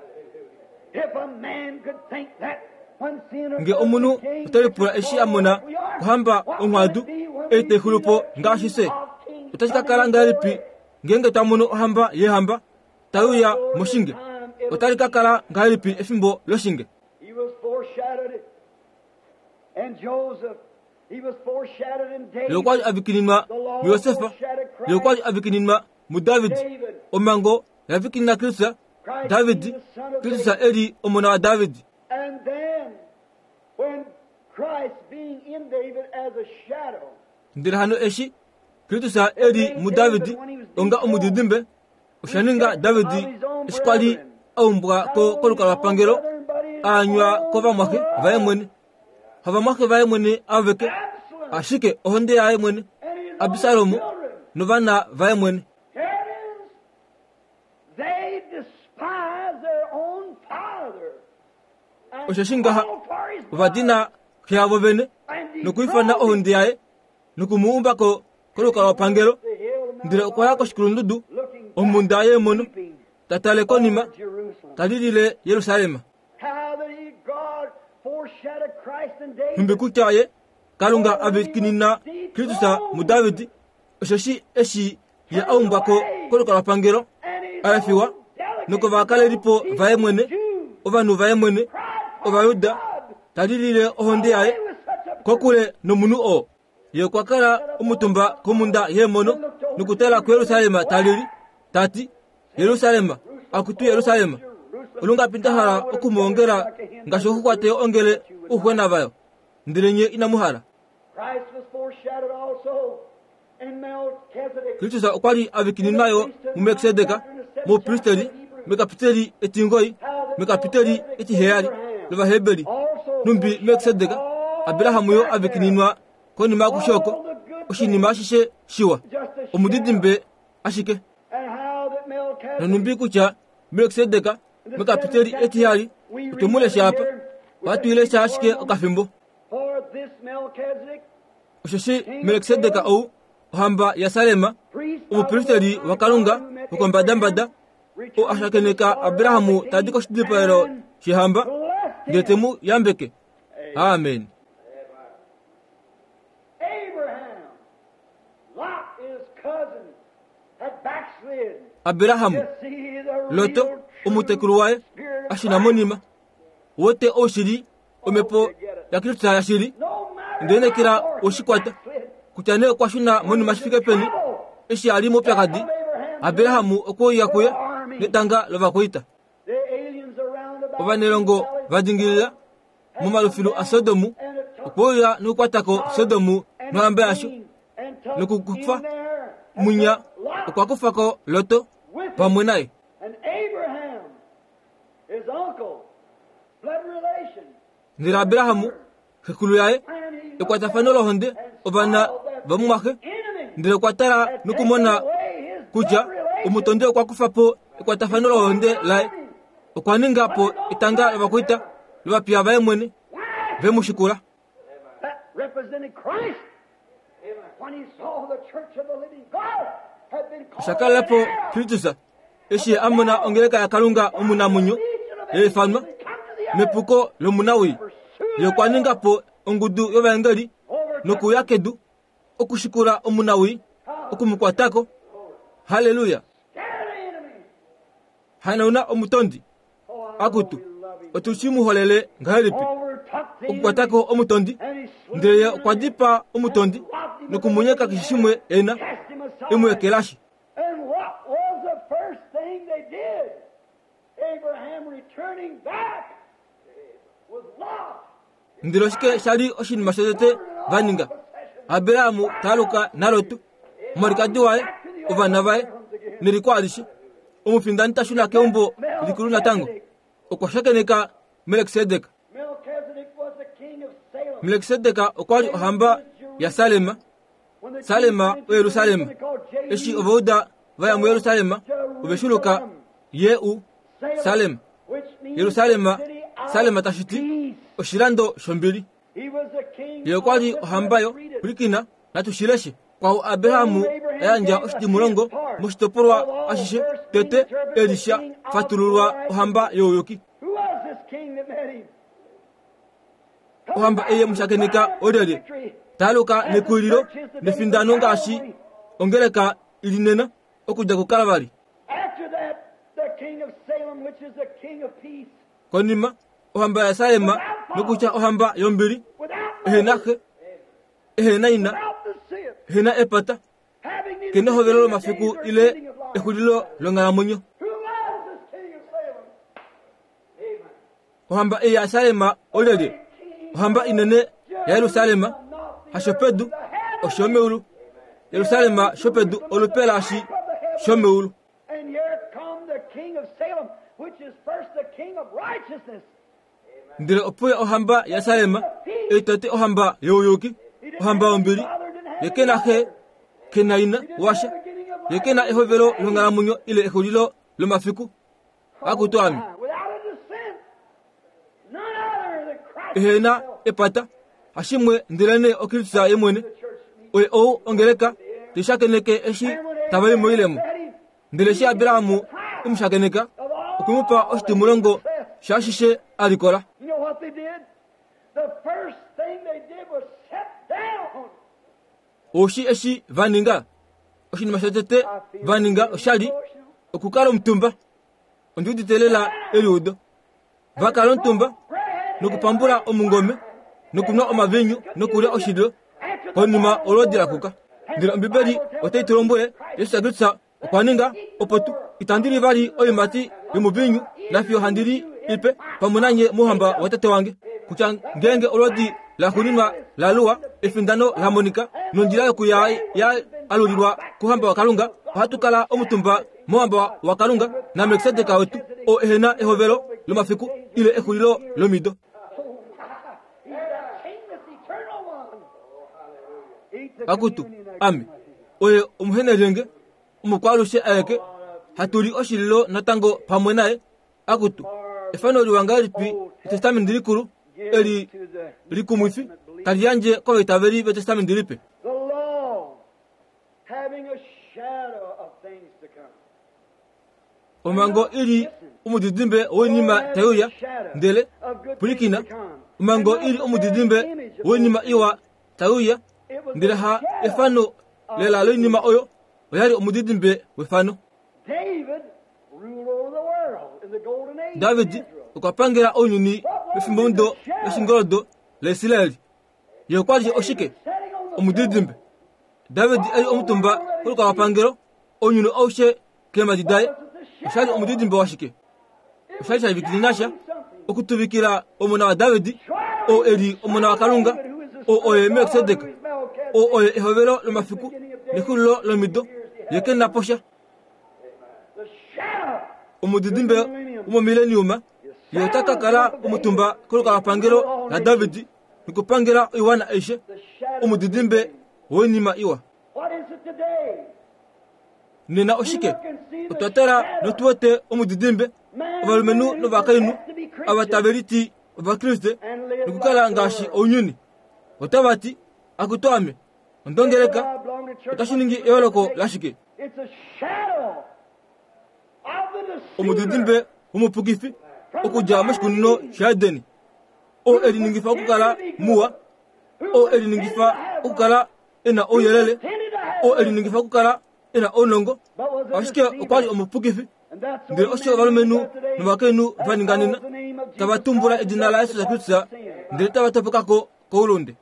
nge omunu utalipula eshi amona kuhamba onwadu ete hulupo ngashise utalika kala ngalipi ngenge tamunu ohamba yehamba tayuya moshinge utalika kala ngalipi efimbo loshinge Leokwaji avikininwa mu Yosefa, leokwaji avikininwa mu David, omango yavikinina Kristo David, Kristo eri omona wa David.
And then, when Christ being in David as a shadow,
ndira hano eshi Kristo eri mu David onga omudidimbe ushaninga David eskwali aumbwa ko koluka bapangero anywa kova mwake vaemwene hava mwake vaemwene aveke ashike ohonde yaemwene Abisalomu novana vaemwene
they despise their own father.
oshashingaha vadina kyavo vene nokuifana ohonde yae nokumuumba ko koluka bapangero ndira kwaya ko shikulundudu omunda yemono tatale konima talilile Yerusalema mbikuchaye kalunga avikinina Kristo mu David oshashi eshi ya aumba ko koluka bapangero arafiwa nuko vakale lipo vaemwene ovanu vaemwene ovayuda talilile ohonde yae kokule nomunu o yekwakala umutumba kumunda yemono nukutela ku Yerusalema talili tati Yerusalema akutu Yerusalema ulunga pintahara okumongera ngasho hukwate ongele uhwena vayo ndirenye inamuhara Kristo okwali avikininayo mu Melkisedeka mu pristeri mekapiteri etingoi mekapiteri etiheyali leva hebeli numbi Melkisedeka Abrahamu yo avikininwa koni makushoko oshinima shishe shiwa omudidimbe ashike numbi kucha Melkisedeka mekapiteri etihali utumule shapa watu ile shashike okafimbo oshashi Melkisedeka au hamba ya Salema umupristeri wakalunga ukombadambada o ashakeneka Abrahamu tadiko shidipero shihamba ngetemu yambeke amen. Abrahamu Loto umutekuru wae ashina monima wote oshiri omepo yakilutsa yashiri ndene kira oshikwata kutane kwa shina monima shifike peni ishi alimo pyakadi Abrahamu okoya kuya netanga lovakoita obanelongo vadingirira mumalufilo a Sodomu okoya nukwatako Sodomu noambe asho nukukufa munya okwakufako Loto pamwe naye. Ndira Abrahamu hekulu yaye ekwatafanolo honde obana bamumake ndira kwatara nukumona kuja umutonde okwakufapo ekwatafanolo honde laye okwaningapo itanga abakuita lwapya baye mwene bemushikura shakalapo Kristusa eshi amuna ongeleka ya kalunga omuna munyo efanwa mepuko lomunawi yokwaningapo ongudu yobangeli noku yakedu okushikura omunawi okumukwatako. Haleluya. Hanauna omutondi akutu otushimuholele ngahalipi okukwatako omutondi ndeye kwadipa omutondi nokumunyeka kishimwe ena imwekelashi. Ndiroshike shali oshin masodete vaninga Abrahamu taluka narotu marikadi wae ovana vae nirikwalishi omufindani tashuna keumbo likuluna tango okwashakeneka Melkisedeka. Melkisedeka okwali ohamba ya Salema o Yerusalema eshi ovoda vaya mu Yerusalema oveshuluka Yeu Salema Yerusalema Salema tashiti oshirando shombili yokwali ohambayo kulikina natushileshe kwa Abrahamu yanja oshiti mulongo mushitopolwa ashishe tete Elisha fatululwa ohamba yoyoki ohamba eye mushakenika odele taluka nekulilo nefindano ngashi ongeleka ilinena okuja ku Kalvari. Konima ohamba ya Salema nokucha ohamba yombili ehenake ehenaina hena epata kene hovelo mafiku ile ekulilo longalamunyo ohamba ya Salema olele ohamba inene ya Yerusalema hashopedu oshomeulu Yerusalema shopedu olupelashi shomeulu. Ndire opuya ohamba ya Salema etete ohamba yoyoki ohamba ombili yekena he kenaina washa yekena ehovelo longalamunyo ile ekulilo lomafiku akutwami ehena epata hashimwe ndirene okilisa yemwene oye o ongeleka tishakeneke eshi tabayi moilemo ndireshi Abrahamu umshakeneka okumupa oshiti mulongo shashishe alikola. Oshi eshi vaninga oshi mashatete vaninga oshali okukala mtumba onduditelela eliudo vakala mtumba nokupambula omungome nokunwa omavinyu nokulya oshilo konima olodila kuka ndira mbibeli oteitulombole Yesu agutsa okwaninga opotu itandiri vali oyimati yomuvinyu nafyo handiri ipe pamunanye muhamba watete wange kucha ngenge olodi la kunima la lua efindano la monika nonjira yokuya ya alulirwa kuhamba wakalunga hatukala omutumba muhamba wakalunga na Melkisedeka wetu o ehena ehovelo lomafiku ile ekulilo lomido akutu ami oye umuhenelenge umukwalushe ayeke hatuli oshililo natango pamwe naye akutu efano liwangalipi testament likulu eli likumwifi kaliyanje ko betaveri be testament lipe omango ili umudidimbe wonyima tayuya ndele pulikina omango ili umudidimbe wonyima iwa tayuya ndele ha efano lela loinima oyo oyali umudidimbe wefano.
David ruled over the world.
David ukapangira onyuni bifimbondo bishingorodo lesileli yokwaje oshike omudidimbe David ay omutumba kuruka wapangiro onyuni oshe kema didaye ushali omudidimbe washike ushali bikirinasha okutubikira omuna wa David o eri omuna wa Kalunga o Melkisedeka o ehobero lo mafiku lekulo lo mido yekena posha omudidimbe umo millennium yotaka kala umutumba kuruka wapangiro na David nikupangira iwana eshe omudidimbe wonima iwa nina oshike utotera notuote omudidimbe obalumenu no bakainu abataberiti bakriste nikukala ngashi onyuni otabati akutwame ndongereka utashiningi yoloko lashike omudidimbe umupugifi okuja mashkunno shadeni o eliningifa okukala muwa o eliningifa okukala ena oyelele o eliningifa okukala ena onongo ashike okwali omupugifi ndire osho balumenu nubakenu vaninganina kabatumbura edina la Yesu Kristo ndire tabatopekako koulunde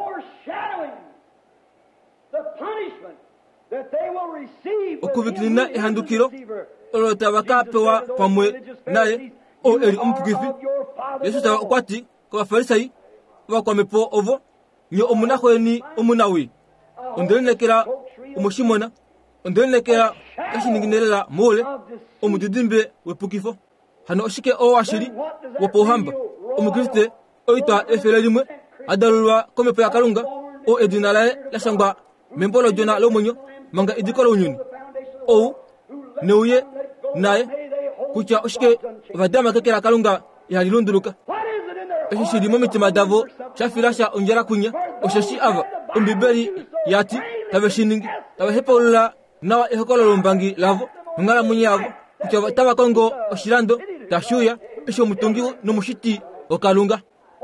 okubikirina ihandukiro olotabakapewa pamwe naye o eri omupugifi Yesu tawa okwati kwa Farisai bakwamepo ovo nyo omunakweni omunawi ondelekera umushimona ondelekera kashininginerera mole omudidimbe wepukifo hano oshike o washiri wopohamba omukriste oita eferelimwe adalwa komepo ya Kalunga o edinalae lashangwa membolo jona lomonyo manga idikolo unyuni o neuye naye kucha oshike vadama kekera Kalunga ya lilunduluka eshishiri momitima davo shafirasha onjera kunya oshashi ava ombiberi yati tabeshiningi tabehepola nawa ehokolo lombangi lavo ngala munyavo kucha taba kongo oshirando tashuya esho mutungi no mushiti okalunga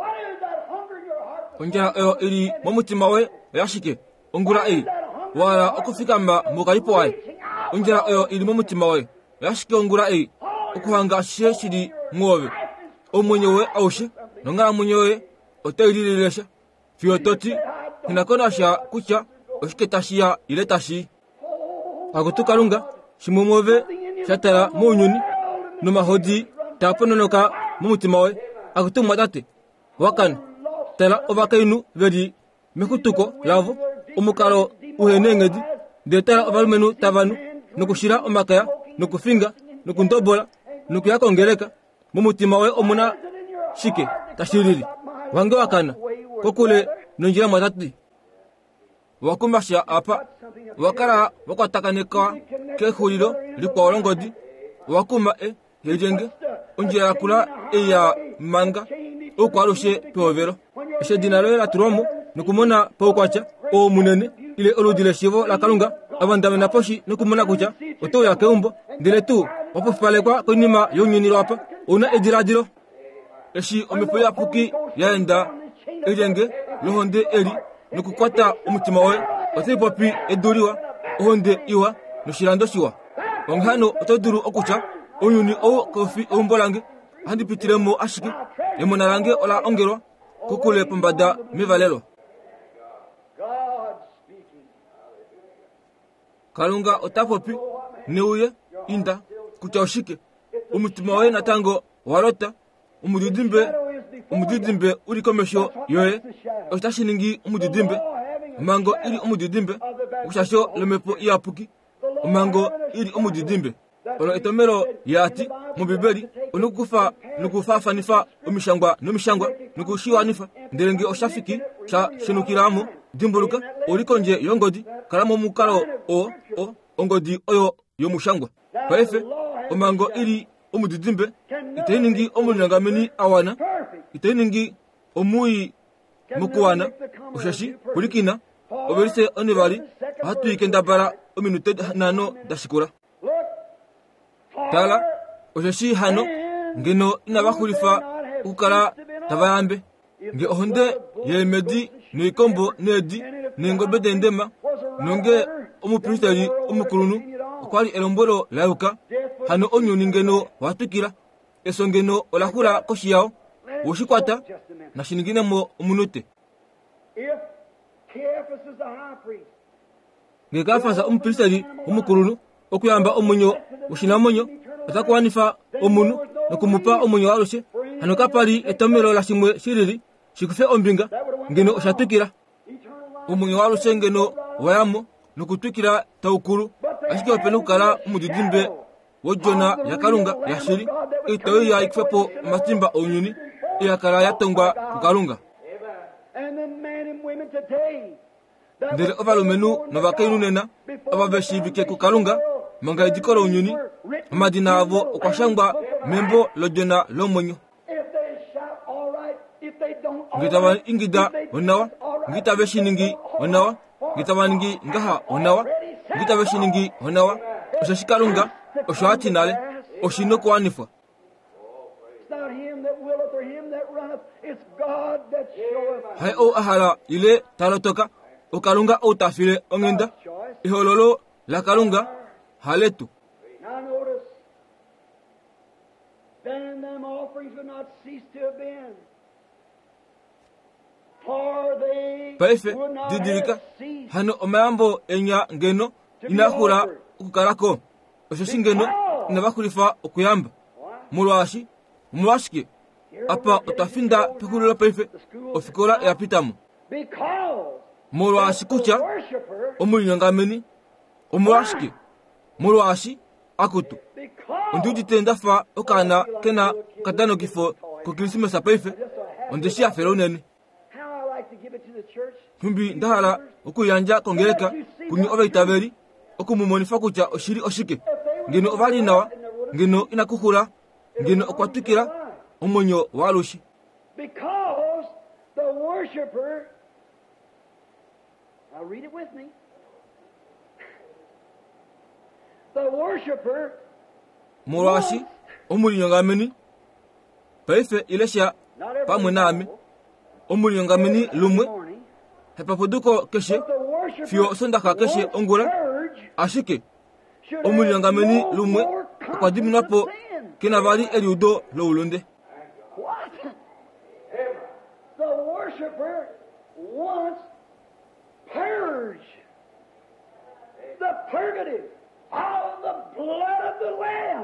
onjera iri momutima we yashike ongura wala okufikamba mukalipo wae onjera iri momutima we yashike ongura okuhanga sheshiri ngobe omwenyewe aushe nongala munyowe otaililesha fiototi hinakonasha kucha oshiketashia ile tashi agotukalunga shimumove shatara munyuni numahodi tapononoka mumutima we agotumatate wakana tala obakainu vedi mekutuko lavo omukalo uhenengedi detala obalumenu tabanu nukushira omakaya nukufinga nukundobola nukuyakongereka mumutima we omuna shike tashiriri wange wakana kokule nonjira matati wakumbasha apa wakara wakwatakaneka kehuliro likwolongodi wakuma hejenge onjira kula ya manga okwarushe povero eshe dinalo la tromo nukumona pokwacha o munene ile oludile shivo la Kalunga abandame na poshi nukumona kucha oto ya keumbo ndile tu wapofale kwa konima yonyiniro apa ona ediradiro eshi omepoya puki yaenda ejenge lohonde eri nukukwata umutima we otipopi eduriwa ohonde iwa nushirando shiwa onghano otoduru okucha onyuni o kofi ombolange handi pitiremo ashiki yemonarange ola ongerwa kukule pombada mivalelo Kalunga otapopi neuye inda kucha oshike umutima we natango warota umudidimbe uri komesho yoye otashiningi umudidimbe mango iri umudidimbe ushasho lemepo iapuki mango iri umudidimbe olo etomero yati mubiberi nukufa fanifa umishangwa nukushiwa nifa nderengi oshafiki cha shinukiramo dimbuluka olikonje yongodi kalamo mukalo ongodi oyo yomushangwa paefe omango iri omudidimbe iteningi omulingameni awana iteningi omui mukuwana ushashi kulikina oberise onibali hatu ikendabara ominute nano dashikura tala ushashi hano ngeno inabakulifa ukala tabayambe nge ohonde yemedi nikombo nedi ningobede ndema nonge omupritali omukulunu kwali elombolo lauka hano onyoni ngeno watukira esongeno olakula koshi yao woshikwata na shiningine mo umunute
If Caiaphas is the high priest,
ngekafasa umupilisteri umukurunu okuyamba omunyo ushinamonyo atakwanifa omunu nokumupa omunyo waloshe hano kapali etomero la shimwe shiriri shikufe ombinga ngeno oshatukira omunyo waloshe ngeno wayamo nokutukira taukuru ashike openu kala umudidimbe wojona yakalunga yashiri itayo ya ikfepo matimba onyuni yakala yatongwa kukalunga
and the men and women today
ndere ovalumenu novakainu nena avaveshivike kukalunga manga idikolo onyuni amadina avo okwashangwa membo lojona lomonyo
if they shout all right, if they don't all
ngitava
right,
ingida
if they
onawa
don't all right,
ngitaveshiningi onawa ngitavanigi ngaha onawa ngitaveshiningi onawa oshashikalunga oshoatinale oshinokuanifwa
it's not him that willeth or him that runneth, it's God that showeth
hai o ahala ile talotoka okalunga outafile ongenda
choice.
ihololo la kalunga haletu
Now notice, then them offerings would not cease to have been, for they
paife
would not
didirika
have ceased.
hano omayambo enya ngeno inakula okukalako oshoshi ngeno inabakulifa okuyamba mulwashi mulwashike apa otafinda pekulula paife ofikola yapitamo
Because
mulwashi
the
kucha
worshiper,
omulinyangameni omulwashike mulwashi akutu
because
onduditenda fa okana kena katano kifo ko krisimesa paife ondeshi afere unene
how I like to give it to the church.
humbi ndahala okuyanja kongereka kuni ovaitaveri okumumonifa kucha oshiri oshike ngeno ovalinawa ngeno inakuhula ngeno okwatukila omonyo walushi
Because the worshiper, now read it with me. The worshiper
mulwashi omulinyangameni paife ilesha
not every
pamwe nami omulinyangameni lumwe
morning,
hepapoduko keshe
but the worshiper
fio sondaka keshe
once
ongula
purged
ashike
should have
omulinyangameni
no
lumwe
more
okwadiminapo
conscience of sin.
kena vali eliudo lowulonde
What? The worshiper once purged the purgative of the blood of the Lamb.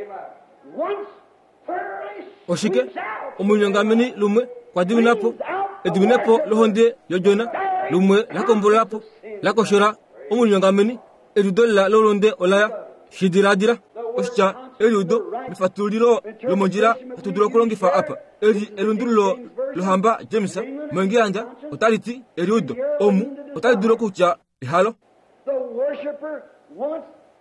Once thoroughly
oshike
squeezed out.
omulinyangameni lumwe kwadiminapo ediminapo lohonde yojona lumwe lakombolapo lakoshora omulinyangameni eliudo lowulonde olaya shidiradira oshicha eliudo mifatulilo lomonjila atudula kulongifa apa eli elundululo lohamba jemisa mwengiyanja otaliti eliudo omu otalidula kucha ihalo
The worshiper once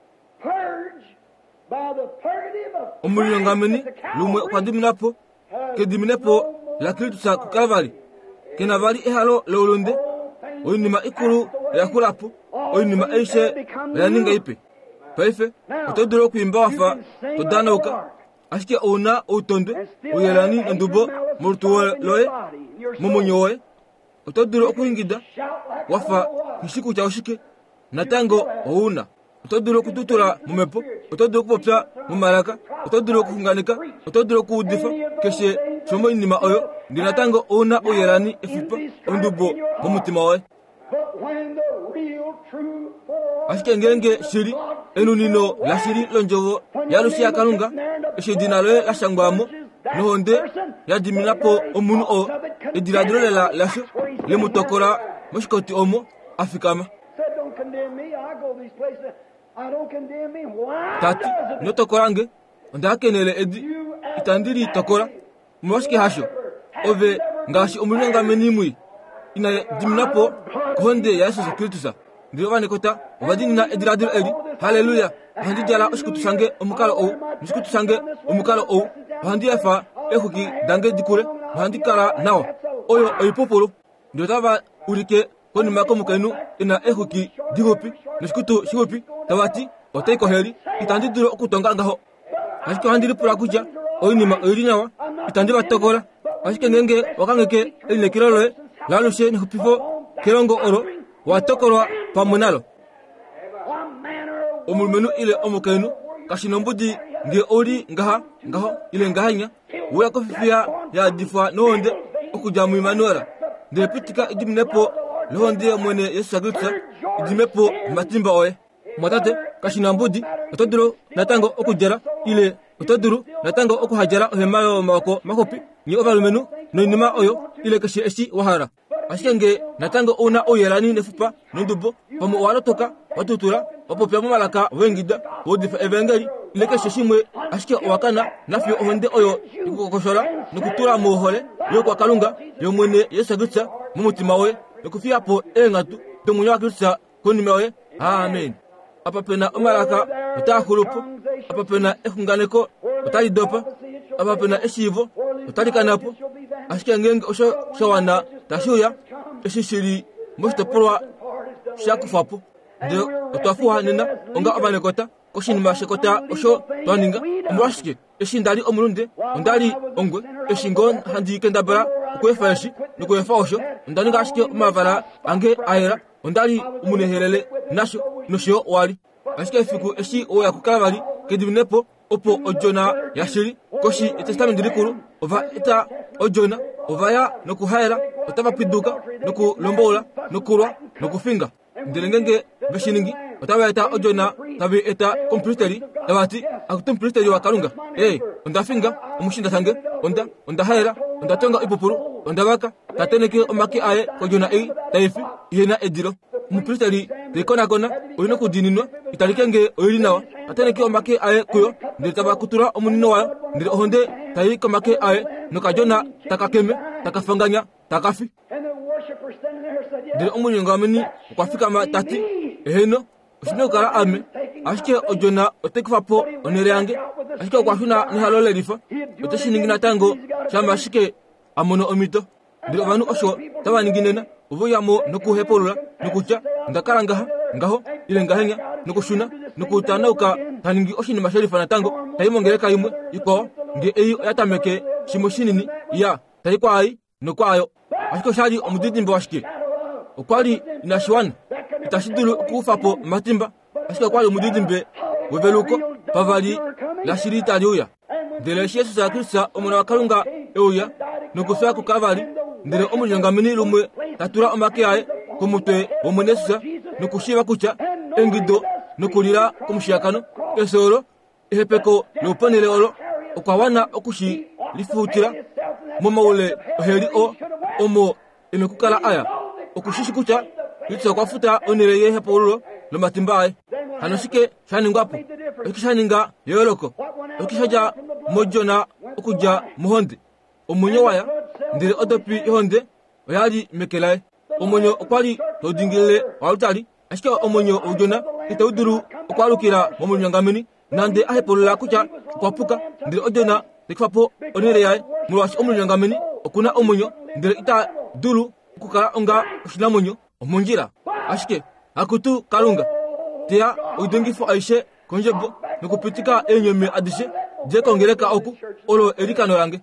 purged by the purgative of
omulinyangameni
Christ at the
lumwe
Calvary
kwadiminapo kediminepo lakilitusa ku kalvari kena vali ihalo lowulonde oyinima ikulu yakulapo oyinima eishe yaninga ipe paife otodula okuyimba wafa todanauka ashike ouna outondwe uyelani endubo molutu loye momonyo woye otodula okuhingida wafa kishiku cha oshike natango ouna otodula okututula mumepo otodula okupopya mumalaka otodula okuhunganika otodula okuudifa keshe shomo inima oyo ndi natango ouna uyelani efupa endubo momutima woye
But when the real true form
ashike ngenge shiri enunino la shiri lonjovo yalushi yakalunga eshidina loye lashangwamo nohonde yadiminapo omunu o ediladulolela lasho lemutokola moshikoti omo afikama
said, don't condemn me. I go these places. I don't condemn me. Why
tati
doesn't it?
notokolange onde akenele edi itandiri tokola moshike hasho ove ngashi omulinyangameni imwi ina diminapo kohonde ya yesu kristusa ndiro vanekota ovadinina ediladilo eli haleluya ohandi jala oshikutusange omukalo ou nishikutusange omukalo ou ohandi efa ehuki dange dikule ohandi kala nawa oyo oipopolo ndiro tava ulike konima komukainu ina ehuki dihopi nishikutu shihopi tawati otaikoheli itandi dilo okutonga ngaho ashike ohandi lipula kutya oyinima oyili nawa itandi vatokola ashike ngenge wakangeke elinekilo loye lalushe nihupifo kelongo oro watokolwa pamwe nalo
One man or a woman
omulumenu ile omukainu kashinombudi nge oli ngaho ile ngahanya uya kofia ya difa noonde okujamu Emmanuel de pitika idimnepo lohonde mwene yesagutsa idimepo matimba oye matate kashinambudi otoduro natango okujara ile otoduro natango okuhajara ohemayo makopi ni ovalumenu no inima oyo ile kashi eshi wahara ashenge natango una oyelani nefupa nundubo pamo walotoka watutura opopya malaka wengida wodifa evangeli ile kashi shimwe ashike wakana nafyo ohonde oyo ikokoshola nikutura mohole yo kwa kalunga yo mwene yesagutsa mumutima we nokufia po engatu tomunyo akutsa konimewe amen apapena omalaka utakhulupu apapena ekunganeko utali dopa apapena eshivo utali kanapo ashike ngenge osho shawana tashuya eshishiri mustopolwa shakufapo de otafuha nina onga abanekota koshinima shekota osho twaninga omwashike eshindali omulunde ondali ongwe eshingon handi kendabara kwefashi nokwefa osho ndani ngashike mavala ange ayera ondali umunehelele nasho nosho wali ashike fiku eshi oya kukalabali kedimnepo opo ojona yashiri koshi testament dikuru ova eta ojona ova ya nokuhaira otava piduka nokulombola nokulwa nokufinga ndirengenge beshiningi otava eta ojona tabi eta computeri ewati akutumputeri wa kalunga ondafinga omushinda tange onda haira onda tonga ipupuru onda baka tateneke omaki aye kojona taifi ihena ediro muputeri dekona oyino kudininwa italikenge oyirinawa tateneke omaki aye kuyo nditaba kutura omunino wayo ndir ohonde tayi komaki aye nokajona takakeme takafanganya takafi ndir omunyongameni kwafika matati eheno usinokara ame ashike ojona otekfapo onereange ashike kwashuna ni halole rifa oteshiningina tango chama shike amono omito ndir obanu osho tabaninginena ubuyamo nokuhepolula nokucha ndakaranga ngaho ile ngahenya nokushuna nokutanoka taningi oshini masharifa natango tayimongereka imwe iko nge eyo yatameke shimoshinini ya tayikwai nokwayo ashike shali omudidimbo washike okwali inashwana itashidulu kufapo matimba ashike kwali omudidimbe weveluko pavali la shirita liuya ndele Yesu ya Kristo omuna wakalunga euya nokufa ku kavali ndele omunyongamini lumwe tatura omakiaye kumutwe womunesusa nokushiva kucha engido nokulira kumushiyakano esoro ehepeko loponele olo okwawana okushi lifutira momawole oheri omo emekukala aya okushishi kucha litsa kwafuta onele yehepo olo lomatimbaye hanoshike shaningwapo ekishaninga yoloko okishaja mojona okuja muhonde omunyo waya ndire odopi ihonde oyali mekelaye omunyo okwali todingile walutali ashike omunyo ujona itauduru okwalukira momunyongamini nande ahepolola kucha kwapuka ndire ojona tekfapo onere yaye mulwashi omunyongamini okuna omunyo ndire ita duru kukala onga ushinamunyo omunjira ashike akutu kalunga tia udungifo aishe konjebo nokupitika enyome adishe je kongereka oku olo erikano yange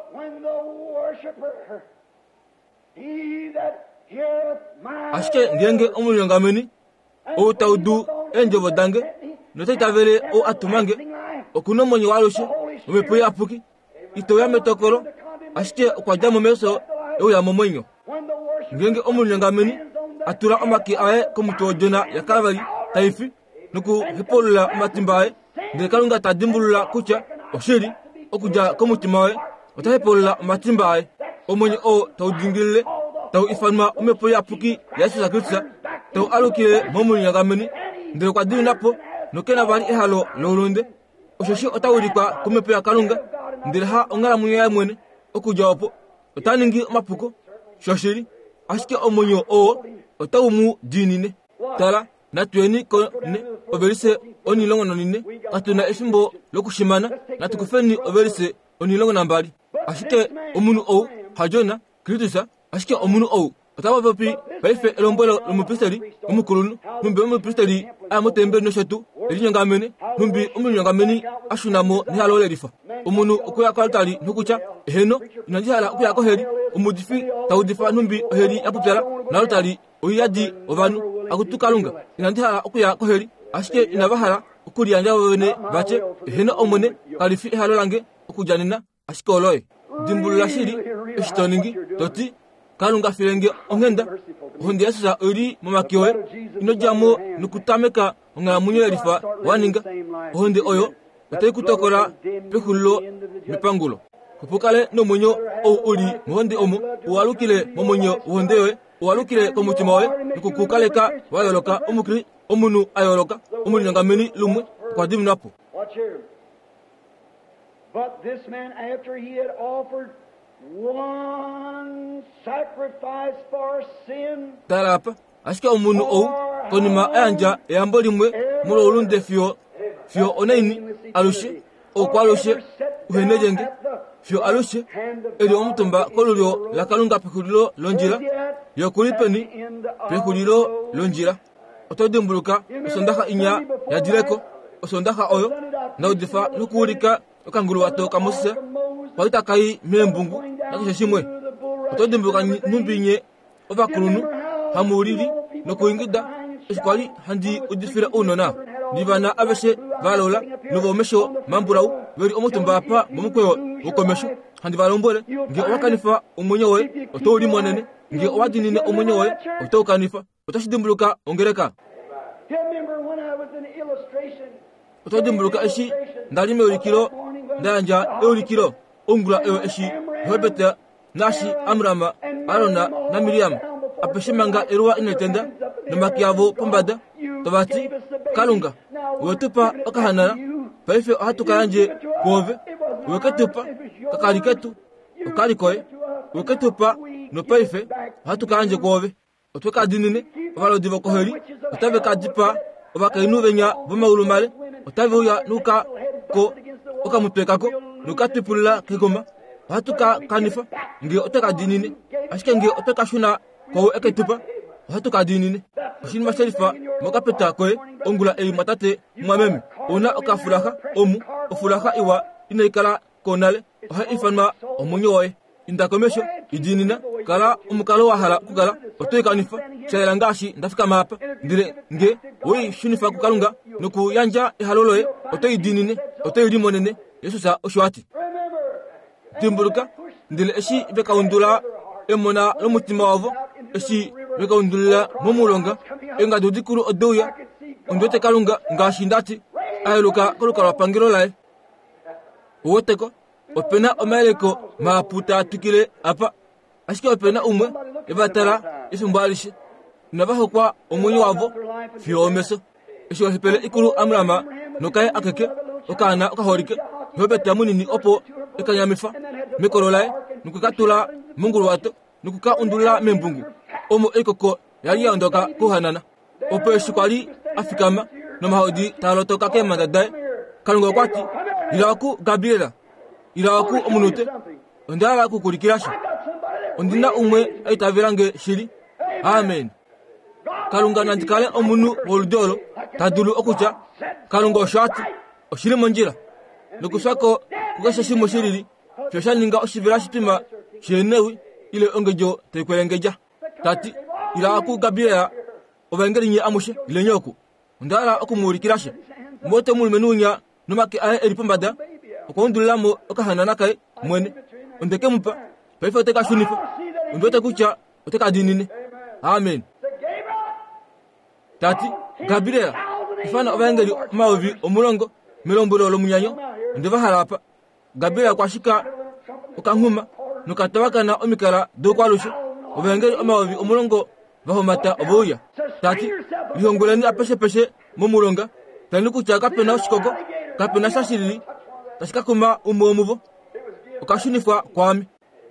ashike ngenge omunyongameni o taudu enjobo dange notetavele o atumange okuno monyo waloshe omepoya apuki itoya metokolo ashike okwajamo meso ya momonyo ngenge omunyongameni atura omaki aye komutojona yakalabali taifi nuku hepolula matimbaye ndekalunga tadimbulula kucha oshiri okuja komutimawe otahepolula matimbaye omonye o taudingile tau ifanma omepoya apuki Yesu ya Kristo tau alukile momunyongameni ndere kwadiri napo nokena bali ehalo lolonde oshoshi otawurikwa kumepoya kalunga ndere ha ongala munya mwene okuja opo otaningi mapuko shoshiri ashike omonyo o otawumu dinine tala natweni ko ne oberise onilongo nonine katuna esimbo lokushimana natukufeni oberise onilongo nambali ashike omunu o hajona kritusa ashike omunu o otaba papi baife elombolo lumupisteri umukulunu numbe umupisteri amotembe noshetu elinyongamene numbi umunyongameni ashunamo ni halole rifa omunu okuya kwaltali nukucha eheno nandihala okuya koheri umudifi taudifa numbi oheri apupyala nalotali oyadi ovanu akutukalunga inandihala okuya koheri ashike inabahala ukuri anja wene bache hena omone kalifi halolange ukujanina asikoloy dimbulula shiri ishtoningi toti kalunga filenge ongenda honde asa ori mamakioe inojamo nukutameka ngamunye rifa waninga honde oyo otay kutokora pekulo mipangulo kupukale no monyo o ori monde omo walukile momonyo hondewe walukile komutimoe nukukukaleka wayoloka omukri omunu ayoloka omunu ngameni lumwe kwa dimnapo.
But this man, after he had offered one sacrifice for sin,
tarapa aska omunu o konima anja yambolimwe mulo ulunde fio onaini alushe o kwalushe uhenejenge fio alushe eli omutumba kolulyo lakalunga pekulilo lonjira yokulipeni pekulilo lonjira otodimbuluka osondaka inya ya direko osondaka oyo na udifa nukuulika okangulu wato kamose walita kai membungu nakishashimwe otodimbuluka numbinye obakulunu hamuriri nokuingida eskwali handi udifira unona nibana abeshe balola nubomesho mamburau beri omutumba pa bomukwewo ukomesho handi balombole nge wakanifa umunyowe otoli monene nge wadinine umunyowe otokanifa otoshidimbuluka ongereka. Otodimbuluka eshi ndalime ulikilo ndanja ulikilo ongula ewe eshi hebeta nashi Amrama Arona na Miriam apeshimanga erwa inetenda namakiavo pombada tabati kalunga wetupa okahanana paife hatukanje kove weketupa kakaliketu ukalikoe weketupa no paife hatukanje kove otweka dinine valo divo koheri otave kadipa obakainuvenya bomaulumale otave uya nuka ko okamutwekako nuka tipulila kigoma hatuka kanifa nge oteka dinine ashike nge oteka shuna ko eketupa hatuka dinine shin masharifa mokapeta koe ongula e matate mwamemi ona okafuraka omu ofuraka iwa inaikala konale ha ifanma omunyoe indakomesho idinina kala umukalo wahala kugala otoika nifa chayela ngashi ndafika mapa ndire nge woi shunifa kukalunga nuku yanja ihaloloe otoi dinine otoi limonene yesusa oshwati timbuluka ndile eshi beka undula emona lomutima wavo eshi beka undula momulonga enga dodikuru odoya ondote kalunga ngashi ndati ayeluka kuluka wapangiro lae uwoteko opena omeleko maputa tukile apa ashike opena umwe ebatara isumbalishe nabaho kwa omunyo wavo fiomeso esho hepele ikuru Amrama nokaye akeke okana okahorike hobeta munini opo ekanyamifa mikorolae nukukatula mungulu wato nukuka undula membungu omo ekoko yali ondoka kuhanana opo eshikwali afikama nomahodi talotoka kemandadae kalungo kwati ilawaku Gabriela ilawaku omunute ondala kukulikirasha ondina umwe aitavirange shiri amen kalunga nandikale omunu boludolo tadulu okucha kalunga oshati oshiri monjira nukusako kugashashimo shiriri fyoshaninga oshivira shipima shenewi ile ongejo tekwelengeja tati ilawaku Gabriela obengerinye amushe ile nyoku ondala okumulikirasha mbote mulmenunya numaki ahe elipombada okondulamo okahanana kai mwene ondeke mupa paifa oteka shunifa ondote kucha oteka dinine amen tati Gabriela ifana obengeri maovi omulongo milombulo lomunyanyo ndeva harapa Gabriela kwashika okanguma nukatawakana omikala dokwalusho obengeri maovi omulongo bahomata oboya tati bihongolani apeshe momulonga tani kucha kapena oshikogo kapena shashiriri tashika kuma umuomuvo okashunifa kwami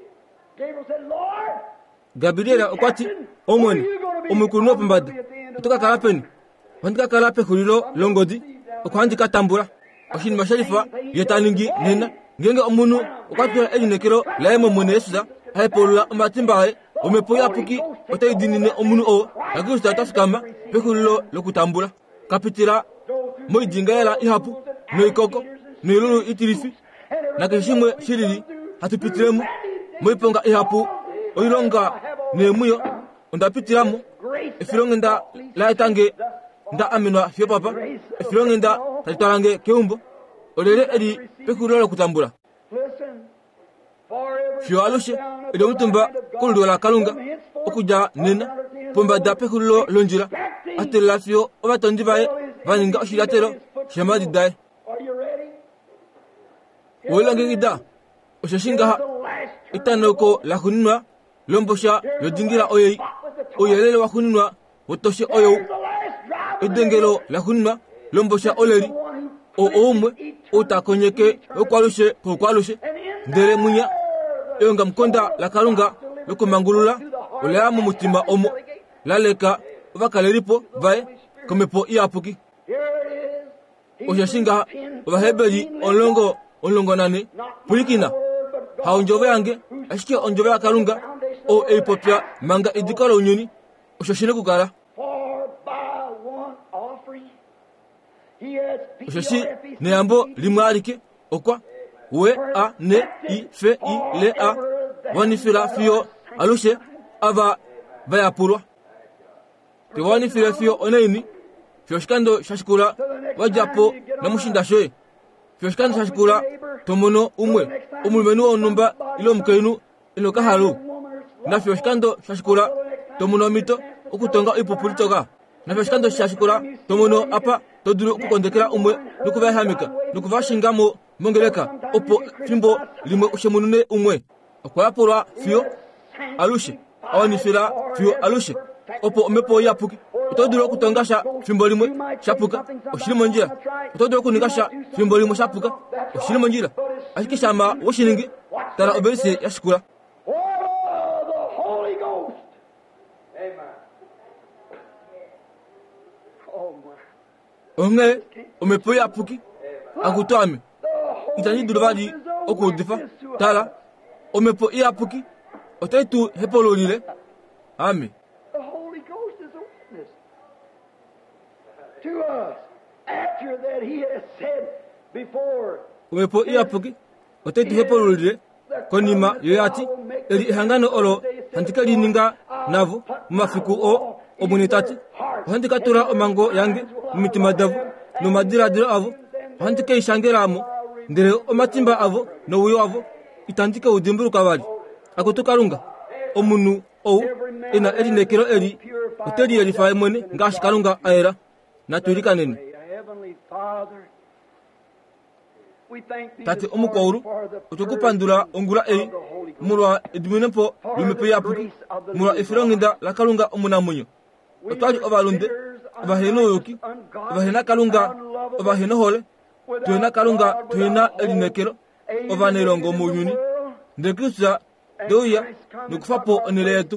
Gabriela okwati omwene omukulu nopombada otoka kalapeni wandika kalape kulilo longodi okwandika tambula oshini masharifa yetaningi nena ngenge omunu okwatula elinekero laemo mwene yesuza haipolula omatimbae omepoya puki otaidinine omunu o yakusta tafikama pekulilo lokutambula kapitira moidingaela ihapu noikoko noilulu itirifi nakeshimwe shiriri hatupitiremu moiponga ihapu oilonga nemuyo ondapitiramo efilonge nda laitange nda aminwa fio papa efilonge nda tatitalange keumbo olele edi pekulola kutambula fio alushe edo mutumba kuludo la kalunga okuja nena pomba da pekulo lonjira atela fio obatondi bae vaninga oshilatelo shamadi dai olange ida oshashinga itanoko la kunwa lombosha lodingira oyelele wa kunwa wotoshe oyo edengelo la kunwa lombosha oleri omwe utakonyeke okwalushe ndere munya yonga mkonda la kalunga lokumangulula oleamu mutima omo laleka vakaleripo vae komepo iapuki oshashinga vahebeli onlongo nane pulikina haonjove yange ashike onjove ya kalunga o eipopya manga idikalo unyuni oshashine kukala oshashi neambo limwarike okwa we a ne I fe I le a wanifila fio alushe ava vayapurwa te wanifila fio oneini fio shikando shashikula wajapo na mushinda shoe fio shikando shashikula tomono umulmenu onumba ilo mkainu ilo kahalu na fio shikando shashikula tomono mito ukutonga ipupulitoga na fio shikando shashikula tomono apa todulu kukondekera umwe nukuvahamika nukuvashingamo mongeleka opo fimbo limwe ushemunune umwe okwapulwa fio alushe awanifila fio alushe opo mepo yapuki todulu kutongasha fimbo limwe shapuka oshilimo njira todulu kuningasha fimbo limwe shapuka oshilimo njira ashikishama woshiningi tara oberise yashikula onge omepo yapuki akutwame itani durvadi okudifa tala omepo yapuki otetu hepololile ame
The Holy Ghost is a witness to us after that he has said before.
omepo yapuki otetu hepololile konima yoyati eri hangano olo hantikali ninga navo mafiku o obunitati handikatura omango yange mitima davu no madira dira avo handike ishangeramo ndere omatimba avo no uyo avo itandike udimburu kabali akotukalunga omunu o ina erinekero eri oteri eri faimone ngashikalunga aera naturikanene tati omukouru otukupandula ongula eri mulwa edimunepo lumepo yapuki mulwa efironginda la kalunga omunamunyo otwaji obalunde obaheno yoki obahena kalunga obaheno hole tuhena kalunga tuhena elinekero obanelongo munyuni ndekisa doya nukufapo oniletu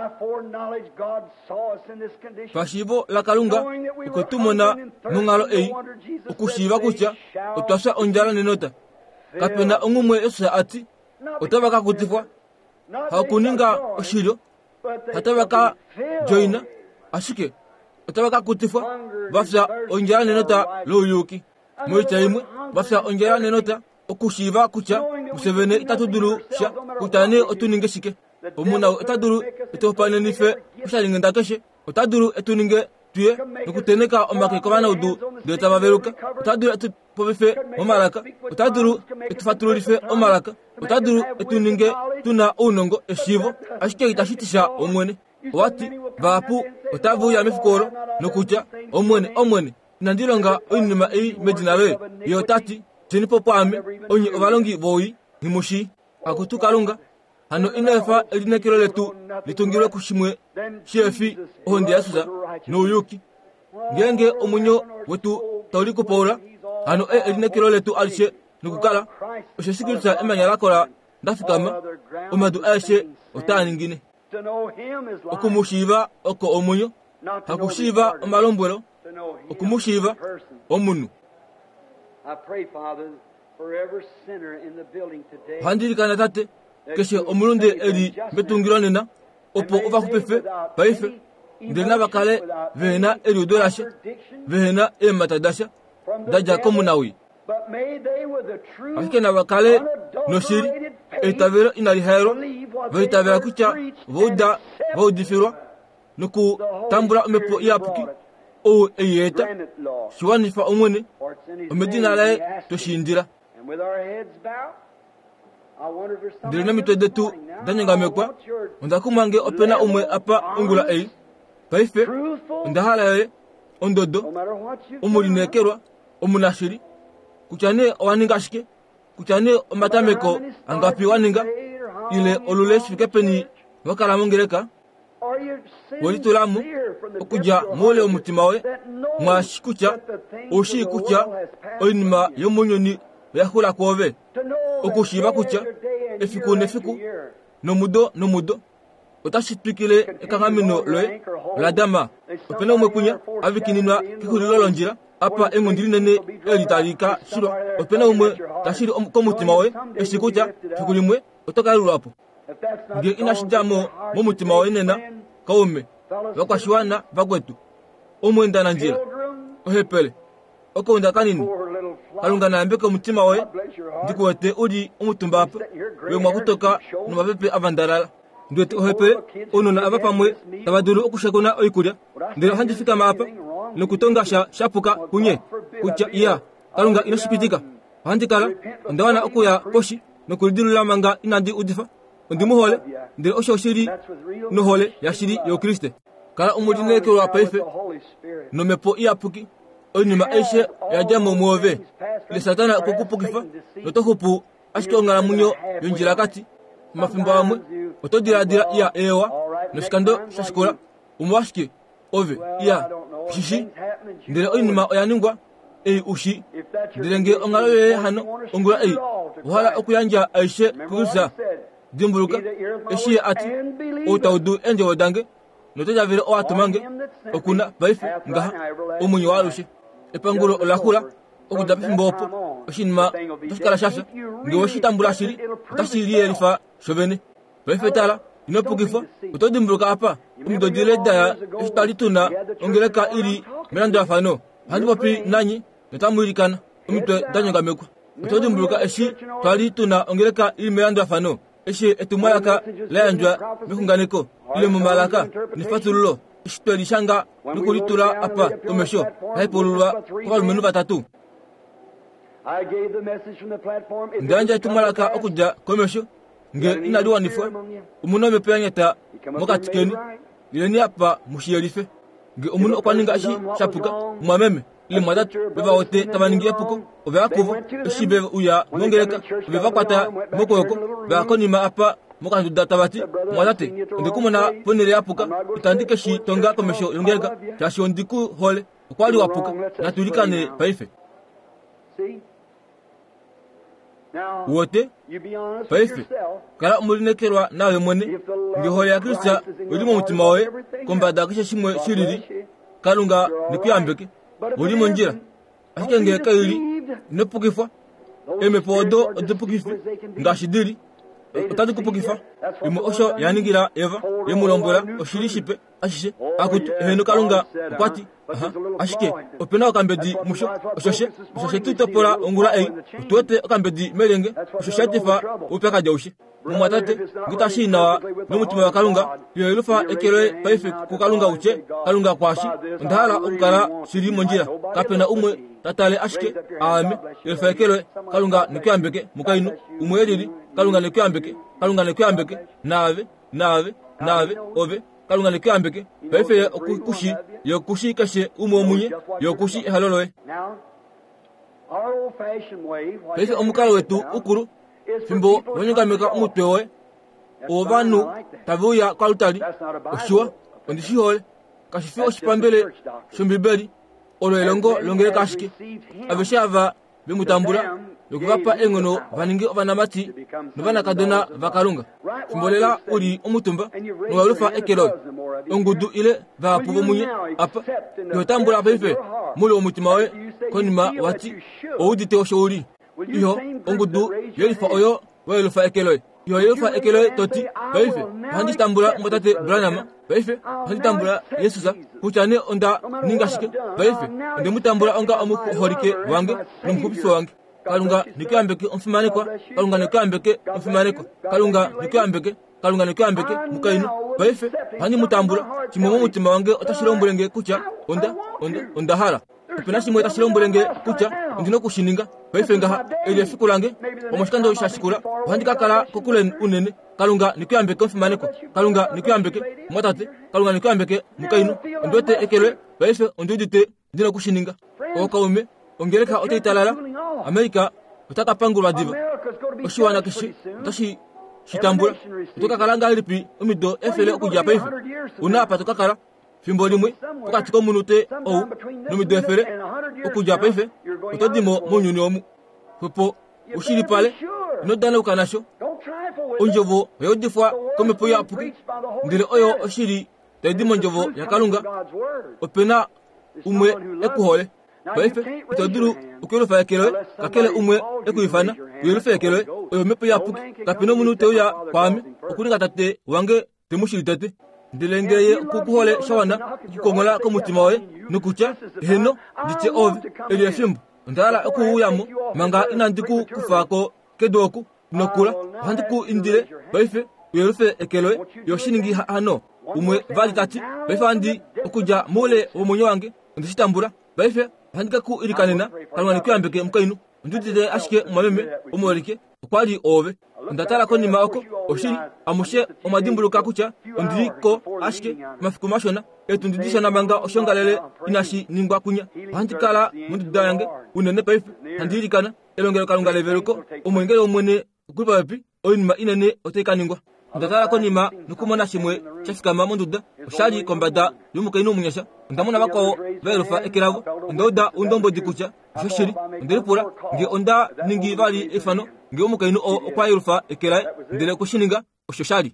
fashibo la kalunga ukotumona mungalo ei ukushiva kucha utwasa onjala nenota kapena ongumwe esa ati otabaka kutifwa hakuninga oshilo hatabaka joina ashike otabaka kutifwa bafsa onjala nenota loyuki moitaimwe bafsa onjala nenota okushiva kucha musevene itatuduru sha kutane otuninge shike omuna itaduru etopane nife ushalinga ndatoshe otaduru etuninge tuye nukuteneka omake kobana udu deta baberuka otaduru etupobefe omaraka otaduru etufatulurife omaraka otaduru etuninge tuna unongo eshivo ashike itashitisha omwene wati vapu otavu ya mifukoro nukucha omwene nandilonga oinima ei medinaloe yotati tinipopame onye obalongi boyi himushi akutukalunga hano inefa elinekero letu litungirwe kushimwe shefi ohondi yasuza noyuki ngenge omunyo wetu tauliku paula hano elinekero letu alishe nukukala oshesikilisa emanya lakola ndafikama omadu aishe otaningine okumushiva oko omunyo hakushiva omalombwelo okumushiva omunu handirikana tate keshe omulunde eri betungilonena opo ovakupefe baife ndena bakale vena eri udolashe vena ematadasha daja komunawi akike na bakale noshiri etavero inalihero veitavera kucha vouda voudifirwa nuku tambula omepo yapuki o eyeta shiwani fa omwene omedina lae toshindira ndire na mitwe detu danyanga mekwa ndakumange opena umwe apa ungula ei paife ndahala ye ondodo umulinekerwa omunashiri kuchane owaningashike kuchane omatameko angapi waninga ile olule shike peni wakala mongereka walitulamu okuja mole omutima we mwashikucha oshikucha oinima yomunyoni yakula kwove okushiba kucha efiku nefiku nomudo otashipikile ekangamino loe la dama opena umekunya avikininwa kikulilolonjira apa engondiri nene elitalika shiro opena umwe tashiri komutima we eshikucha fikulimwe otokalulapo nge inashidamo momutima we nena kaume wakwashiwana vagwetu omwenda na njira ohepele okonda kanini kalungana ambeke omutima we ndikuwete udi omutumba apa wemwa kutoka numapepe avandalala ndwete ohepele onona abapamwe tabadulu okushakuna oikulya ndero handifika maapa nokutonga shapuka kunye kucha iya kalunga inashipitika handikala ndawana okuya poshi nokulidilula manga inandi udifa ndimuhole ndero osho shiri nohole yashiri yo Kriste kala umudineke wa paife nomepo iyapuki onima eshe yajamo muove le satana kukupukifa notohupu ashikongala munyo yonjira kati mafimba amwe otodira iya ewa noshikando shashikola umwashike ove iya shishi ndere onima oyaningwa ushi ndenge ongaloye hano ongula wala okuyanja aishe kusa dimbuluka eshi ati otaudu enje wadange noteja vile oatumange okuna baifu ngaha omunyi walushi epangulo olakula okudapi mbopo oshinma toshikala shasha ngewoshitambula shiri otashiri elifa shovene baifetala inopukifa otodimbuluka apa umudodile daya eshitalituna ongeleka ili melando ya fano handipopi nanyi notamuilikana umitwe danyonga mekwa otodimbuluka eshi twalituna ongeleka ili melando ya fano eshi etumalaka layanjwa mikunganeko ile mumalaka nifatululo ishitwe lishanga nukulitula apa omesho haipululwa kwa lumenu batatu ndanja etumalaka okuja komesho nge inaliwa nifwa umuno mepeyanyeta mokatikeni ile ni apa mushiyelife nge umuno okwaninga ashi shapuka mwameme ile mwadatu beva wote tabaningia puko obea kuvo eshi beva uya mongeleka beva kwata mokoko beva konima apa mokandu databati mwadate ndikumona ponele apuka itandike shi tonga komesho yongeleka tashi ondiku hole okwali wapuka natulikane paife wote paife kala umulinekerwa nawe mwene ngihole ya Krista ulimo mutima we kombada kisha shimwe shiriri kalunga nikuyambeke ulimo njira ashikenge kaili nepukifwa emepodo odepukifi ngashidiri otadi kupukifa imo osho yaningira eva yemulombola oshirishipe ashishe akutu heno kalunga kwati ashike opena okambedi musho oshoshe tutopola ongula tuwete okambedi melenge oshoshe tifa upeka jaushi mumwatate ngitashina n'umutima wa kalunga yelufa ekere paife ku kalunga uche kalunga kwashi ndala okukala shiri monjira kapena umwe tatale ashike ame yelufa ekere kalunga nikyambeke mukainu umwelili kalunga nikyambeke nave ove kalunga nikyambeke paife okukushi yokushi kashe umomunye yokushi haloloe paife omukalo wetu ukuru fimbo wanyongameka umutwewe ovanu tavuya kalutali oshiwa ondishihole kashifi oshipambele shombibeli oloelongo longele kashike aveshava bimutambula lokuvapa engono vaningi vanamati novana kadona vakalunga fimbolela uli umutumba nowalufa ekeloy ongudu ile vapuvo munye apa yotambula paife muli omutima we konima wati oudite oshouli iyo ongudu yelifa oyo welufa ekeloy iyo yelufa ekeloy toti paife handitambula mbotate branama paife handitambula yesusa kuchane onda ningashike paife ndemutambula onga omuholike wange nomukupisi wange kalunga nikyambeke omfumanekwa kalunga nikyambeke omfumanekwa kalunga nikyambeke kalunga nikwambeke mukaino baife hani mutambula chimomo mutima wange otashilombolenge kucha onda hala pena shimwe tashilombolenge kucha ndino kushininga baife ngaha eli fikulange omoshikando shashikura handika kala kokule unene kalunga nikwambeke mfimaneko kalunga nikwambeke mwatate kalunga nikwambeke mukaino ndote ekele baife ondudite ndino kushininga okaume ongereka oteitalala Amerika utakapangulwa diva oshiwana kishi utashi shitambula tukakalanga lipi umido efele okuja paife unapa tukakala fimbo limwe tukati ko munute ou numido efele okuja paife utodimo munyuni omu popo ushiri pale nodana ukanasho onjovo yodifwa komepo ya puki ndile oyo oshiri tedimo njovo ya kalunga opena umwe ekuhole baife itoduru ukirufa yakelo kakele umwe ekuifana ukirufa yakelo oyo mepo ya puki kapino munute uya kwame okuninga tate wange temushiri tate ndilengeye kukuhole shawana kukongola komutima wae nukucha heno ndiche ove eli fimbo ndala okuyamo manga inandiku kufako kedoku nokula handiku indile baife ukirufa yakelo yoshiningi hano umwe vali tati baife andi okuja mole omonyo wange ndishitambura baife handika ku irikanena kalunga nikwambeke mukaino ndudide ashike mwameme omorike kwali ove ndatala ko nima oko oshiri amushe omadimbuluka kucha ndiriko ashike mafikumashona etundidisha nabanga oshongalele inashi ningwa kunya handikala munduda yange unene paife handirikana elongero kalunga leveruko omwengele omwene kulipa wapi oyinima inene oteikaningwa ndatala ko nima nukumona shimwe shafikama munduda oshali kombada yumukaino munyasha ndamuna bako verufa ekiravo ndoda undombo dikucha shoshiri ndiripura ngi onda ningi vali efano ngi umukaino okwayirufa ekirae ndile kushininga oshoshali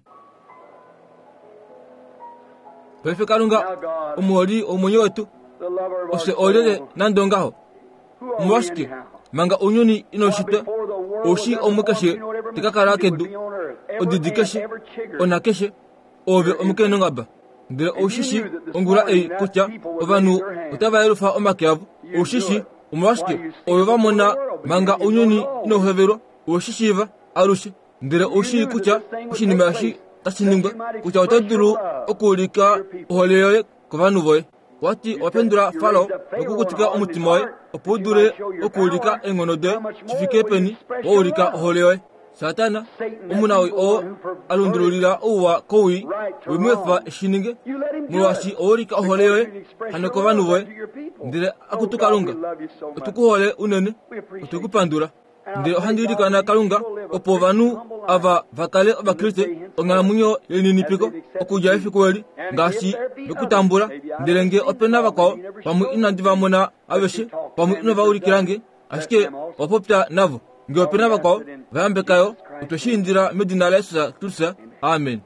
pefe kalunga umoli omunyo wetu ose olele nandongaho mwashike manga unyuni inoshite oshi omukashe tikakara kedu odidikeshe onakeshe ove omukeno ngaba ndile oshishi ongura kucha ovanu utavayirufa omakyavu oshishi umwashike oyo vamona manga unyuni inoheverwa oshishiva arushe ndile oshi kucha kushinima yashi tashiningwa kucha otaduru okulika oholeyoye kuvanu voye wati wapendura falo nokukutika omutima wae opudure okulika engono de chifike peni woulika oholeyoye satana umunawi o alundurulira uwa kowi wimwefa eshininge mwashi oulika oholeyoye haneko vanu voye ndile akutukalunga otukuhole unene otukupandura ndile ohandirikana kalunga opo vanu ava vakale abakriste ongamunyo yeninipiko okuja efikuweli ngashi nokutambula ndilenge opena vakwao pamwe inandivamona aveshe pamwe inovaulikirange ashike wapopya navo ngi opena vakwao vayambekayo utweshindira medina la Yesu Kristo. Amen.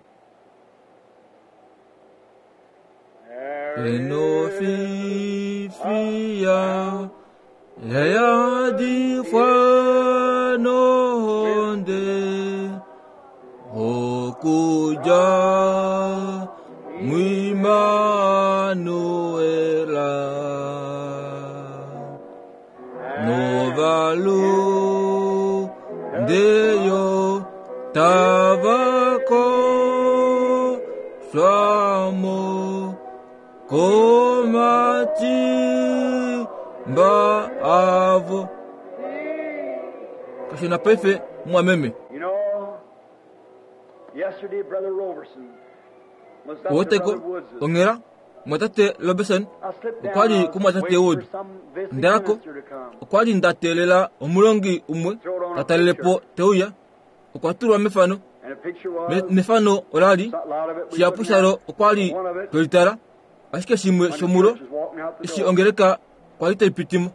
Eno fifia ya di fano honde okuja Muimanuela novalu deyo tabako swamo komati mba avo kashina pefe mwameme.
Yesterday, Brother Roberson was up
Woteko
in the woods.
ongera mwatate Roberson okwali kumwatate wood ndako okwali ndatelela omulongi umwe katalelepo teuya okwaturwa mefano mefano orali chiapushalo okwali tolitara ashike shimwe shomulo ishi ongereka kwalite ipitimo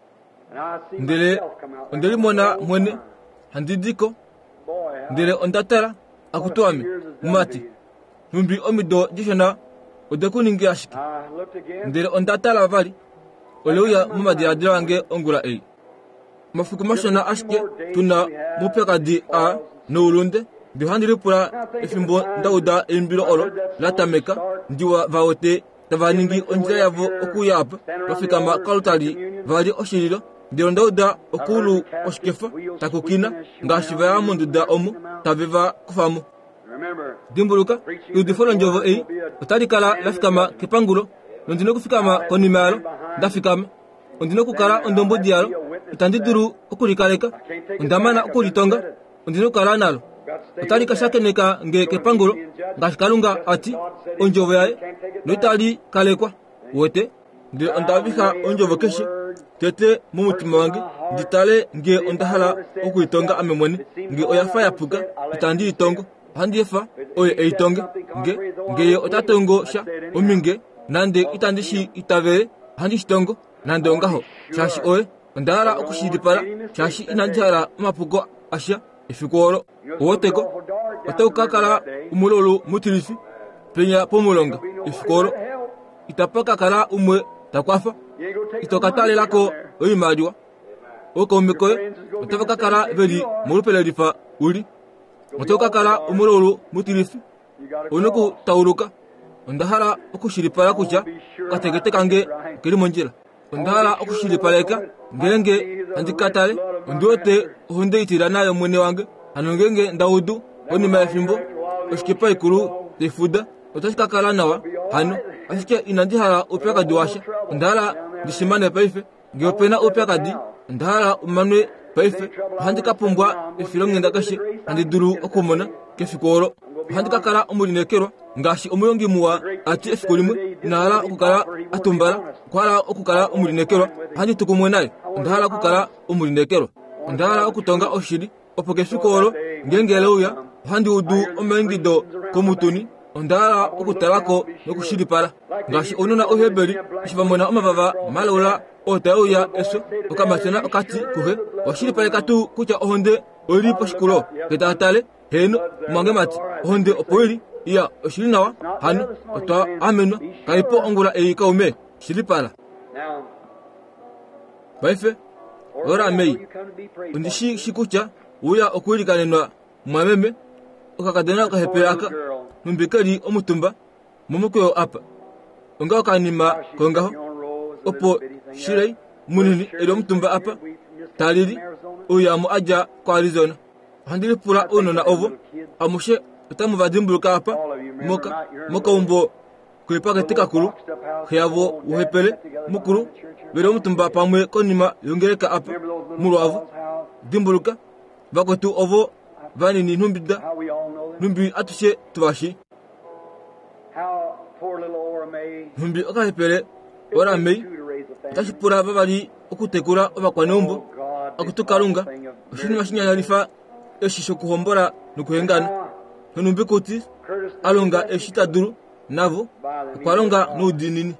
ndele mona mwene handidiko ndele ondatara akutwami mati numbi omido jishona odekuningi ashiki ndele ondatala vali oleuya mumadiadira wange ongula ei mafuku mashona ashike tuna mupekadi a noulunde ndihandilipula efimbo ndauda embilo olo latameka ndiwa vaote tavaningi onjira yavo okuyapa bafikama kalutali vali oshililo ndilo ndauda okulu oshikefa takukina ngashi vaya munduda omu taviva kufamu dimbuluka udifolo njovo ei otali kala lafikama kepangulo ondino kufikama konimalo ndafikama ondino kukala ondombo dialo itandiduru okulikaleka ondamana okulitonga ondino kala nalo otali kashakeneka nge kepangulo ngashikalunga ati onjovo yaye noitali kalekwa wete ndi ondavika onjovo keshe tete mumutima wange nditale nge ondahala okuitonga amemwene nge oyafa yapuka itandi itongo handi efa oye eitonge nge otatongo sha ominge nande itandishi itavere handi shitongo nande ongaho shashi oye ondahala okushilipala shashi inandihala mapuko asha efikoro owoteko otaukakala umulolu mutilifi penya pomulonga efikoro itapakakala umwe takwafa itokatalelako oimaliwa okomikoye otavakakala veli mulupelelifa uli otokakala umulolu mutilifi onoku tauluka ondahala okushilipala kutya katekete kange keli monjila ondahala okushilipaleka ngenge andikatale ondote honde itira nayo mwene wange ano ngenge ndaudu onima yefimbo oshikipa ikulu tefuda otashikakala nawa hano asike inandihala upyakadi washa ondahala ndishimane paife ngeopena upyakadi ondahala umanwe paife handikapumbwa efilongenda kashe handidulu okumona kefikoro handikakala omulinekerwa ngashi omuyongi muwa ati efiko limwe nahala okukala atumbala kwala okukala omulinekerwa handitukumwe naye ondahala okukala omulinekerwa ondahala okutonga oshili opo kefikoro ngengele uya handiudu omengido komutuni ondahala okutalako nokushilipala ngashi onona ohebeli shivamona omavava malula otauya eso okamasena okati kuhe washilipaleka tu kutya ohonde oli poshikulo ketatale heno mwange mati ohonde opoili iya oshili nawa hano otwa amenwa kaipo ongula eikaume shilipala baife ora mei ondishi shikucha uya okuilikanenwa mwameme okakadena okahepelaka numbikali omutumba mumukuyo apa onga okanima kongaho opo shirei munini elo mutumba apa talili uya mu aja kwa Arizona handili pula ono na ovo amushe utamuvadimbuluka apa moka umbo kuipaka tikakulu khiyavo uhepele mukuru bero mutumba pamwe konima yongereka apa mulwavu dimbuluka bakotu ovo vanini numbida numbi atushe tubashi numbi okahepele ora mei tashipura babali okutekura obakwanombo akutukalunga oshini mashinyanyalifa eshisho kuhombora nukuhengana numbi kuti alonga eshitaduru navo kwalonga nudinini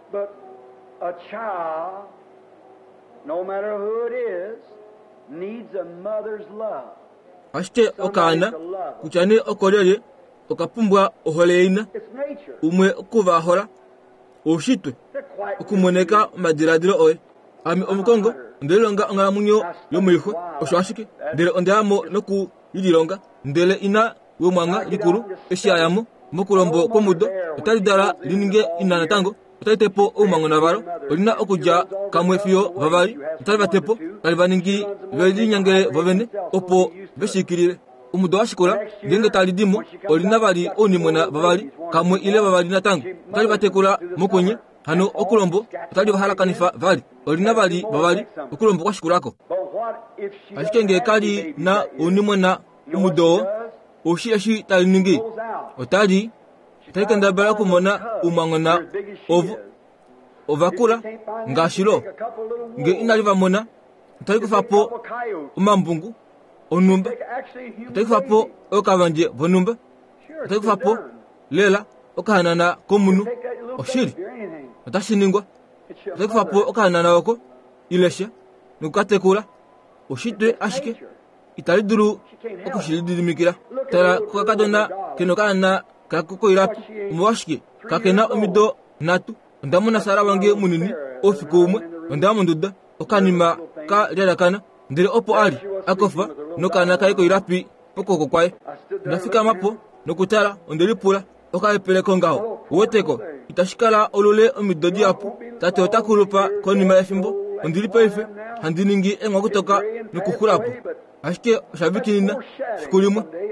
a child, no matter who it is, needs a mother's love.
Ashte okana kuchane okolele okapumbwa oholeina umwe okuva hora oshitwe okumoneka madiradiro oye ami omukongo ndelonga ngala munyo yomuyihwe oshwashike ndele ondamo noku yidilonga ndele ina womwanga likuru eshiyayamo mokulombo komudo otalidala lininge inana tango otalitepo umwango navalo olina okuja kamwefiyo vavali otalivatepo kalivaningi velinyangele vovene opo veshikilile umudo washikola ngenge talidimo olina vali onimwena vavali kamwe ile vavali natango otalivatekula mokunye hano okulombo otalivahalakanifa vali olina vali vavali okulombo kwashikulako ashikenge kali na onimwena umudo oshiyashi taliningi otali taikendabala kumona umangona ovu ovakula ngashilo nge inaliva mona taikufapo umambungu onumba taikufapo okavanje vonumba taikufapo lela okahanana komunu oshili otashiningwa taikufapo okahanana wako ilesha nukatekula oshitwe ashike italiduru okushilidimikira tala kukakadona kenokana kakoko irapi umwashike kakena omido natu ndamuna sara wange munini ofiko umwe ndamunduda okanima ka lerakana ndere opo ali akofa nokana kaiko irapi okoko kwaye ndafika mapo nokutala ondelipula okayepele kongaho woteko itashikala olule omido diapu tate otakulupa konima yefimbo ondilipefe handiningi engwa kutoka nokukulapo ashike shabikinina shikulimwe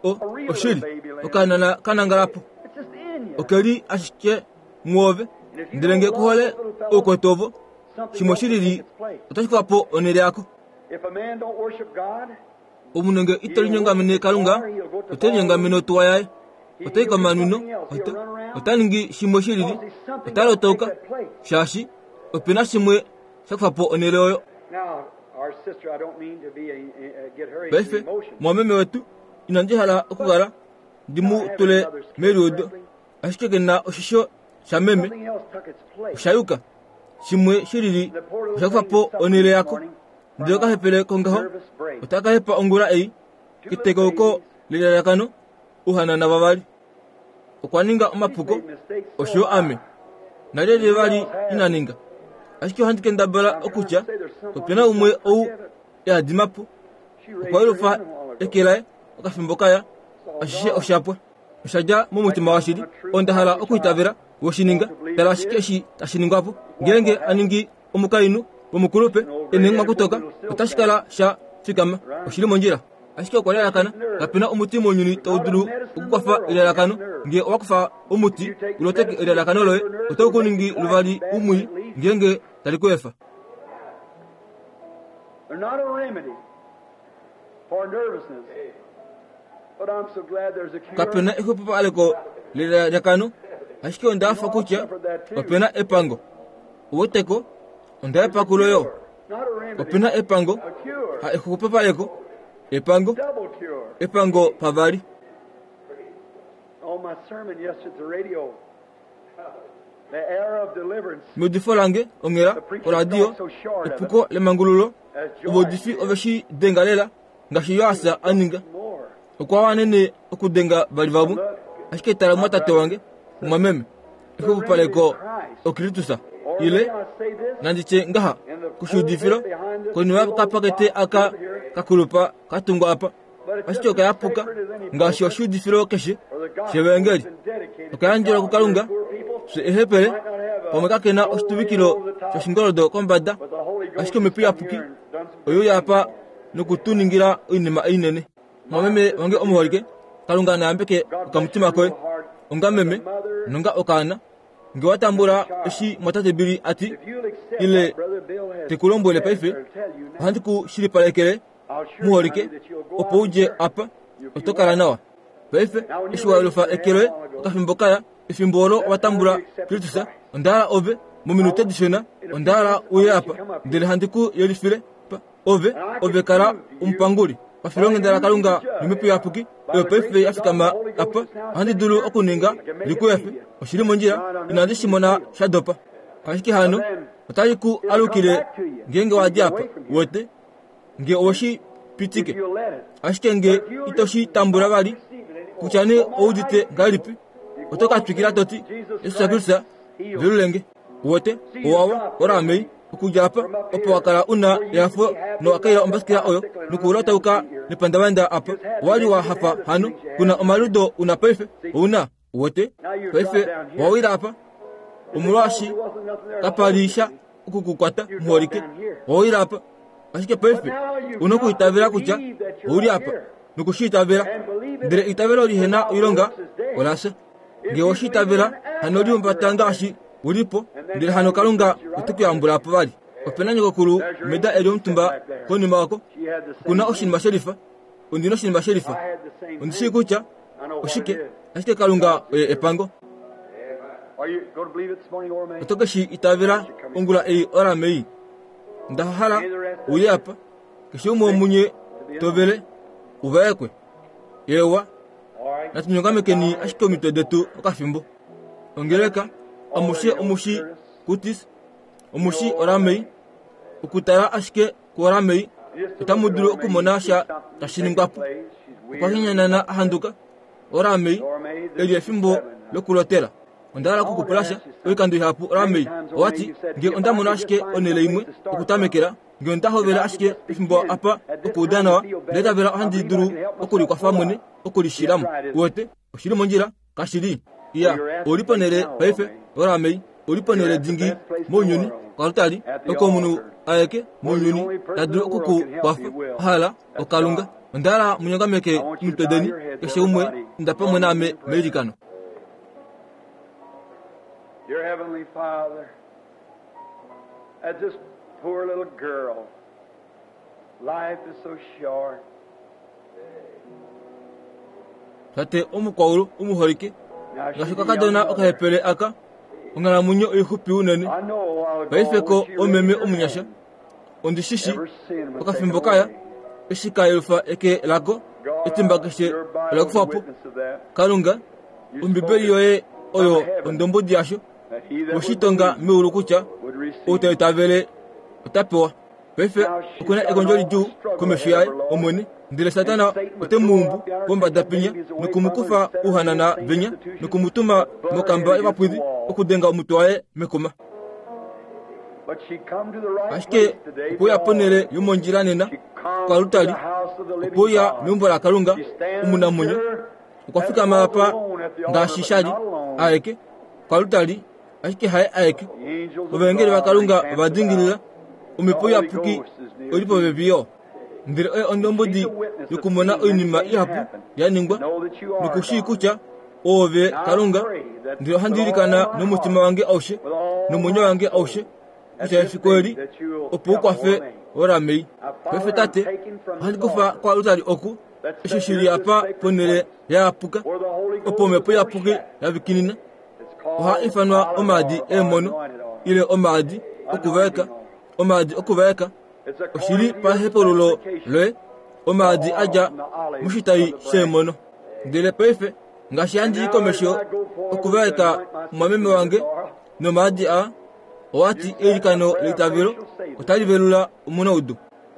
o shiri o kanangarapo o keri ashike muove ndirenge kuhole o kotovo shimo shiriri otashikapo onere yako omunenge italinyanga mene kalunga otanyanga mene otwaye otayika manuno otaningi shimo shiriri otalotoka shashi opina shimwe shakfapo onere oyo befe mwameme wetu inanjihala okugara dimu tule meriodo ashikegena oshisho shameme ushayuka shimwe shiriri shakfapo onere yako ndoka hepele kongaho utaka hepa ongura ei kitegoko lilarakano uhana na babali okwaninga amapuko osho ame nalele bali inaninga ashiki handike ndabala okucha opena umwe ou ya dimapo okwayirufa ekelae okafimbokaya ashishe oshapwa oshaja mumutima washiri ondahala okuitavera woshininga dala ashikeshi tashiningwapo ngenge aningi omukainu omukulupe enengwa kutoka otashikala sha fikama oshiri monjira ashike okwalalakana kapena omuti monyuni tawudulu okukwafa ilalakano nge owakufa omuti uloteke ilalakano loye otokuningi luvali umwi ngenge talikwefa kapena ekupupa aleko lilalakano ashike ondafa kucha opena epango uwoteko onda epakulo yo opena epango ha ekupupa eko epango pavali.
My sermon yesterday at the radio, the era of deliverance.
Modifolange ongera oradio epuko le mangululo obodifi oveshi dengalela ngashi yasa aninga okwa wanene okudenga balivabu ashike tala mwatate wange mwameme ekupaleko okritusa ile nandiche ngaha kushudifiro koniwa kapakete aka kakulupa katungwa apa ashike kayapuka ngashi oshudifiro keshe shebengeri okanjira kukalunga ehepele omekakena ostubikilo shoshingorodo kombada ashike mepia puki oyo yapa nukutuningira inima inene mwameme wange omuholike kalunga na ambeke okamutima koe ongameme nonga okana ngewatambura eshi mwatatebili ati ile tekulombole paife handiku shilipalekele muholike opouje apa otokala nawa paife eshi walufa ekeloe okafimbokaya ifimbolo watambura kritusa ondala ove muminute dishona ondala uyapa ndele handiku yelifile ove kala umpanguli wafilonge ndala kalunga numipu yapuki paife yafikama apa handi dulu okuninga likuyafe oshiri monjira inandishimona shadopa kashiki hano otaliku alukile ngenge wadiapa wote nge oshi pitike ashike nge itoshi tambura bali kuchane oudite galipi otoka twikira toti esakirisa vilulenge wote owawa oramei okujapa opo wakala una yafo no akaira ombaskira oyo nukulota uka nipandawanda apa wali wa hapa hano kuna omaludo una pefe una wote pefe wawira apa umurashi kapalisha ukukukwata muholike wawira apa ashike pefe unokuitavira kucha uri apa nukushitavira ndire itavira olihena ironga olasa ngewoshitavira hano liumbatanga ashi ulipo ndire hano kalunga utukuyambula apa bali opena nyogokulu meda elio mtumba konima wako kuna oshinima sherifa undino shinima sherifa undishi kucha oshike ashike kalunga epango otokeshi itavira ungula oramei ndahala uyapa kishumo munye tovele uvaekwe yewa natunyongamekeni ashike omitedetu okafimbo ongereka omushi kutis omushi oramei ukutara ashike kuoramei otamudulu okumonasha tashiningwapo okwahinyanana ahanduka oramei eli efimbo lokulotela ondala kukupulasha oikandu ihapu oramei owati nge ondamona ashike onele imwe okutamekela nge ondahovela ashike efimbo apa okudanawa ndetavela ohandi dulu okuli kwafa mwene okulishiramu wote oshiri monjira kashiri iya oliponele paife oramei oliponele dingi monyuni kwarutali okomunu aeke monyuni tadulu okuku kwafa hala okalunga ndara munyanga meke mtedeni keshe umwe ndapa mwename medikano.
Dear Heavenly Father, as this poor little girl, life is so short.
Tate omukwaulu umuhorike gashuka kadona okahepele aka ongana munyo ihupi unene baifeko omeme omunyasha ondishishi okafimbokaya eshika elfa eke lago etimbakeshe lagufapu kalunga umbibeli yoye oyo ondombo diasho washitonga miulu kucha utayitavele utapewa baife okuna egonjoli juu komeshiyaye omwene ndile satana utemumbu bomba dapinya nukumukufa uhanana benya nukumutuma mokamba ebapwidi okudenga omutwaye mekoma ashike upoya ponele yumonjira nena kwa lutali upoya miumbola kalunga umunamunyo ukafika mapa ngashishali aeke kwa lutali ashike hae aeke ubengele bakalunga badingilila umepoya puki ulipo bebiyo ndire ondombodi yukumona oinima ihapu yaningwa nukushikucha ove kalunga ndire handirikana numutima wange aushe numunyo wange aushe kuchafikweli opukwafe oramei pefetate handikufa kwa lutali oku ishishiri apa ponele ya apuka opomepo ya puke ya bikinina oha ifanwa omadi emono ile omadi okuveka oshiri pa hepolulo loe omadi aja mushitai shemono ndile pefe ngashi andi komesho okuveka mwameme wange no madi a owati erikano litaviro otalivelula umunaudu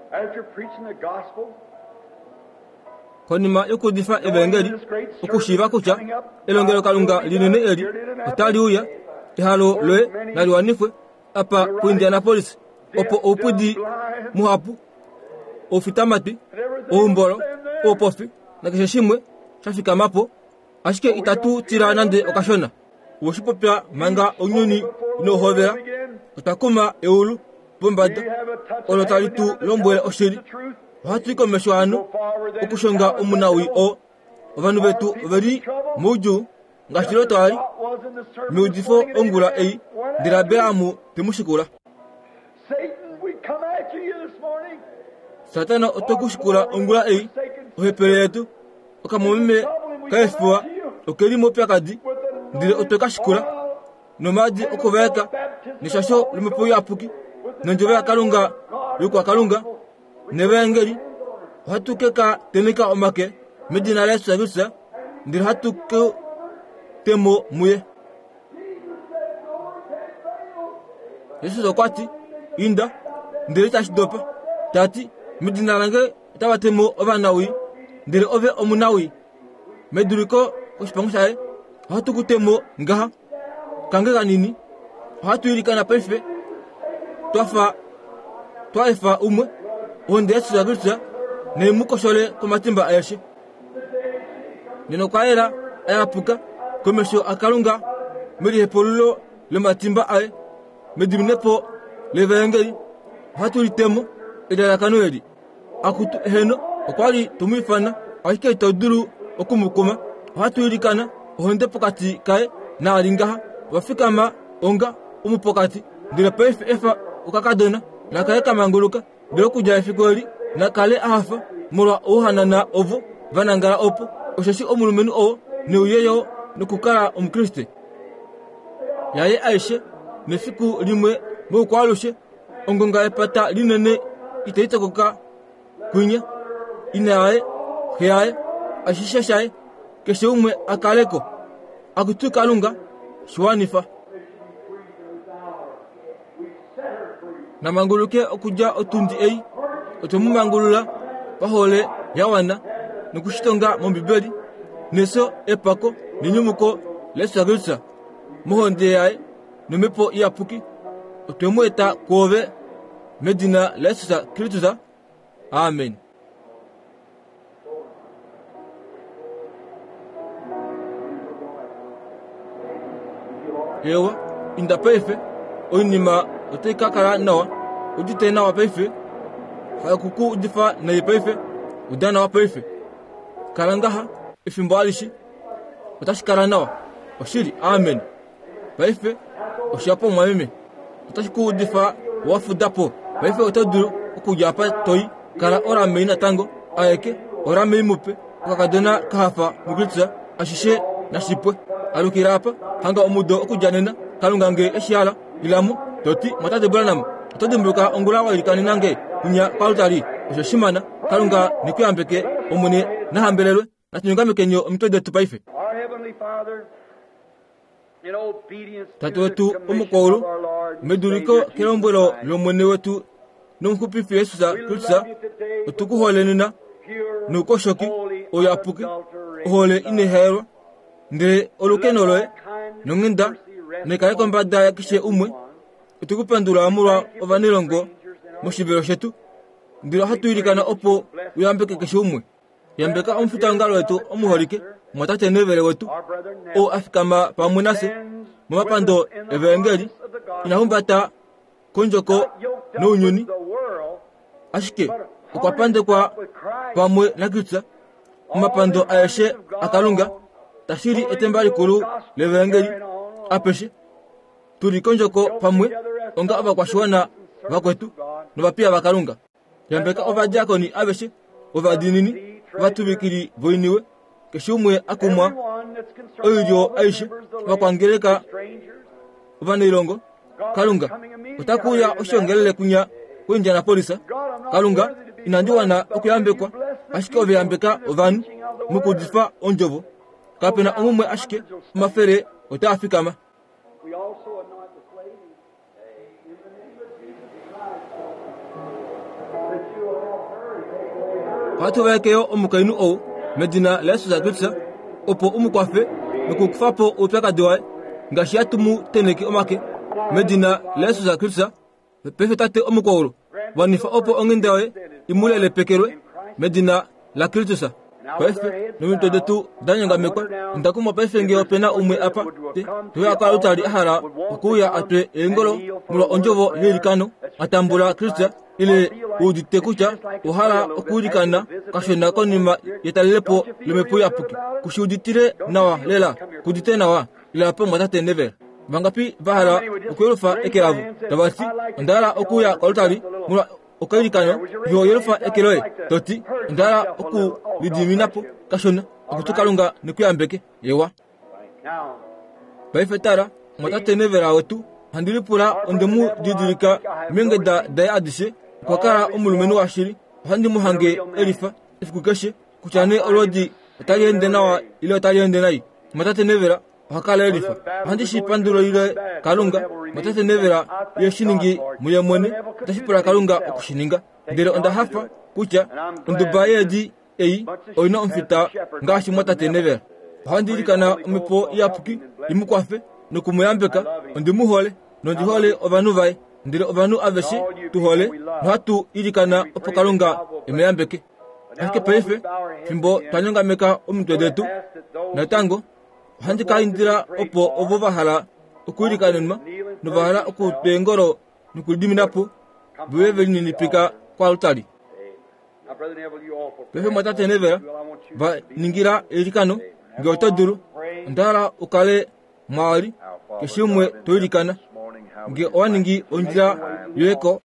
konima yokudifa evangeli okushiva kucha elongelo kalunga linene eri otaliuya ihalo loe naliwanifwe apa ku Indianapolis opo opudi muhapu ofitamati oumbolo opofi nakisheshimwe shafika mapo ashike itatu tira nande okashona woshipopya manga onyuni inohovera otakuma eulu bombada olotalitu lombwele oshiri watu meshwano okushonga umunawi o abantu betu bari muju ngashirotwali mudifo ongula ei diraberamu timushikura Satana otokushikura ongula ei ohepeletu okamomeme kaefua okelimo pyakadi ndire otokashikura nomadi okuveka nishasho limepoya apuki nonjove akalunga yuko akalunga nebengeri hatukeka tenika omake medina lesa rusa ndire hatuke temo muye Yesu dokwati inda ndire tashidopa tati medina lange tabatemo obanawi ndire ove omunawi meduriko oshipangushaye hatukutemo ngaha kangega nini hatu ilikana pefe twaefa umwe onde Yesu agurisa ne mukoshole komatimba ayashe nino kwaera ayapuka komesho akalunga meri hepolulo le matimba ay mediminepo le vengeli hatu litemo edala kanoedi akutu heno okwali tumifana ashike toduru okumukoma hatu ilikana onde pokati kai na alingaha wafikama onga umupokati ndile pefe efa ukakadona na kale kamanguluka ndile kuja efikoli na kale ahafa mulwa uhanana ovo vanangala opo oshashi omulumenu owo ni uyeyo nukukala omkriste yaye aishe nesiku limwe mukwalushe ongonga epata linene iteitakoka kunya inaye heaye ashishashaye keshe umwe akaleko akutukalunga shwanifa na manguluke okuja otundi ei otomumangulula pahole yawana nukushitonga mombibeli neso epako ninyumuko lesagulsa mohonde yae numepo iapuki otomweta kove medina lesa krituza amen. Ewa inda pefe oinima oteka kara nawa udite nawa pefe hakuku udifa na pefe udana wa pefe karangaha ifimbalishi utashikara nawa oshiri amen pefe oshapo mwame utashiku difa wafu dapo pefe utaduru ukujapa toi kala ora meina tango ayeke ora meimupe ukakadona kahafa mugritsa ashishe na shipwe alukirapa hanga omudo okujanena kalungange eshiala ilamu toti matade bulanam todi mbuka ongula wa ilikani nange kunya palutari oshimana kalunga nikuyambeke omune na hambelelwe na tunyungamekenyo omtode tupaife tatu wetu omukolu meduriko kilombwelo lomwene wetu nomkupifi Yesusa Kristo otukuholenina nukoshoki oyapuki ohole ineherwa ndire olukenoloe nonginda nekayeko mbada yakishe umwe otukupandula amurwa ovanilongo moshibelo shetu ndiro hatuilikana opo uyambeke kishe umwe yambeka omfutangalo wetu omuholike mwatate nevele wetu o afikama pamwe nase mumapando evangeli inahumbata konjoko n'unyuni ashike ukwapandekwa pamwe na Kristo mumapando ayeshe akalunga tashiri etembali kulu levangeli apeshe turi konjoko pamwe onga abakwashwana bakwetu nobapia bakalunga yambeka ovadiakoni abeshe ovadinini vatubikiri voiniwe keshumwe akumwa oyo aishe bakwangereka vanilongo kalunga utakuya oshongelele kunya kwenja na polisa kalunga inandiwana okuyambekwa ashike oveyambeka ovanu mukudifa onjovo kapena omumwe ashike mafere otafikama Patu vekeyo omukainu o medina lesu za Kristo opo omukwafe nukukufapo upeka doa ngashiatumu teneki omake medina lesu za Kristo pefetate omukoro wanifa opo ongindewe imulele pekerwe medina la Kristo pefe numitodetu danyanga mekwa ndakuma pefe ngeo pena umwe apa tuwe akarutari ahara okuya atwe engolo mulo onjovo lirikano atambula Kristo ile uditekucha uhala okulikana kashena konima yetalelepo lemepuya puki kushuditire nawa lela kudite nawa ila po matate never bangapi bahala okuyelufa ekeravu tabasi ndala okuya kalutari mula okulikana yo yelufa ekeroe toti ndala oku lidiminapo kashona okutukalunga nikuyambeke yewa baifetara matate never awetu handilipura ondemu didurika mengeda daya adise kwakara omulumenu washiri handi muhange elifa ifukukeshe kuchane olodi otaliende nawa ile otaliende nai matate nevera hakala elifa handi shipandulo ile kalunga matate nevera yeshiningi muyemwene tashipura kalunga okushininga ndere onda hafa kucha ondubayedi ei oina omfita ngashi matate nevera handi likana omipo yapuki imukwafe nukumuyambeka ondimuhole nondihole ovanuvai ndire ovanu aveshe tuhole nhatu ilikana opokalunga emeyambeke ashike pefe fimbo tanyonga meka omutwedetu natango handika indira opo ovovahala okuilikanenma novahala okutengoro nukudiminapo buwevelinipika kwa altari pefe matate nevera va ningira ilikano ngeotoduru ndara ukale mwali keshimwe toilikana nge owaningi onjira yoeko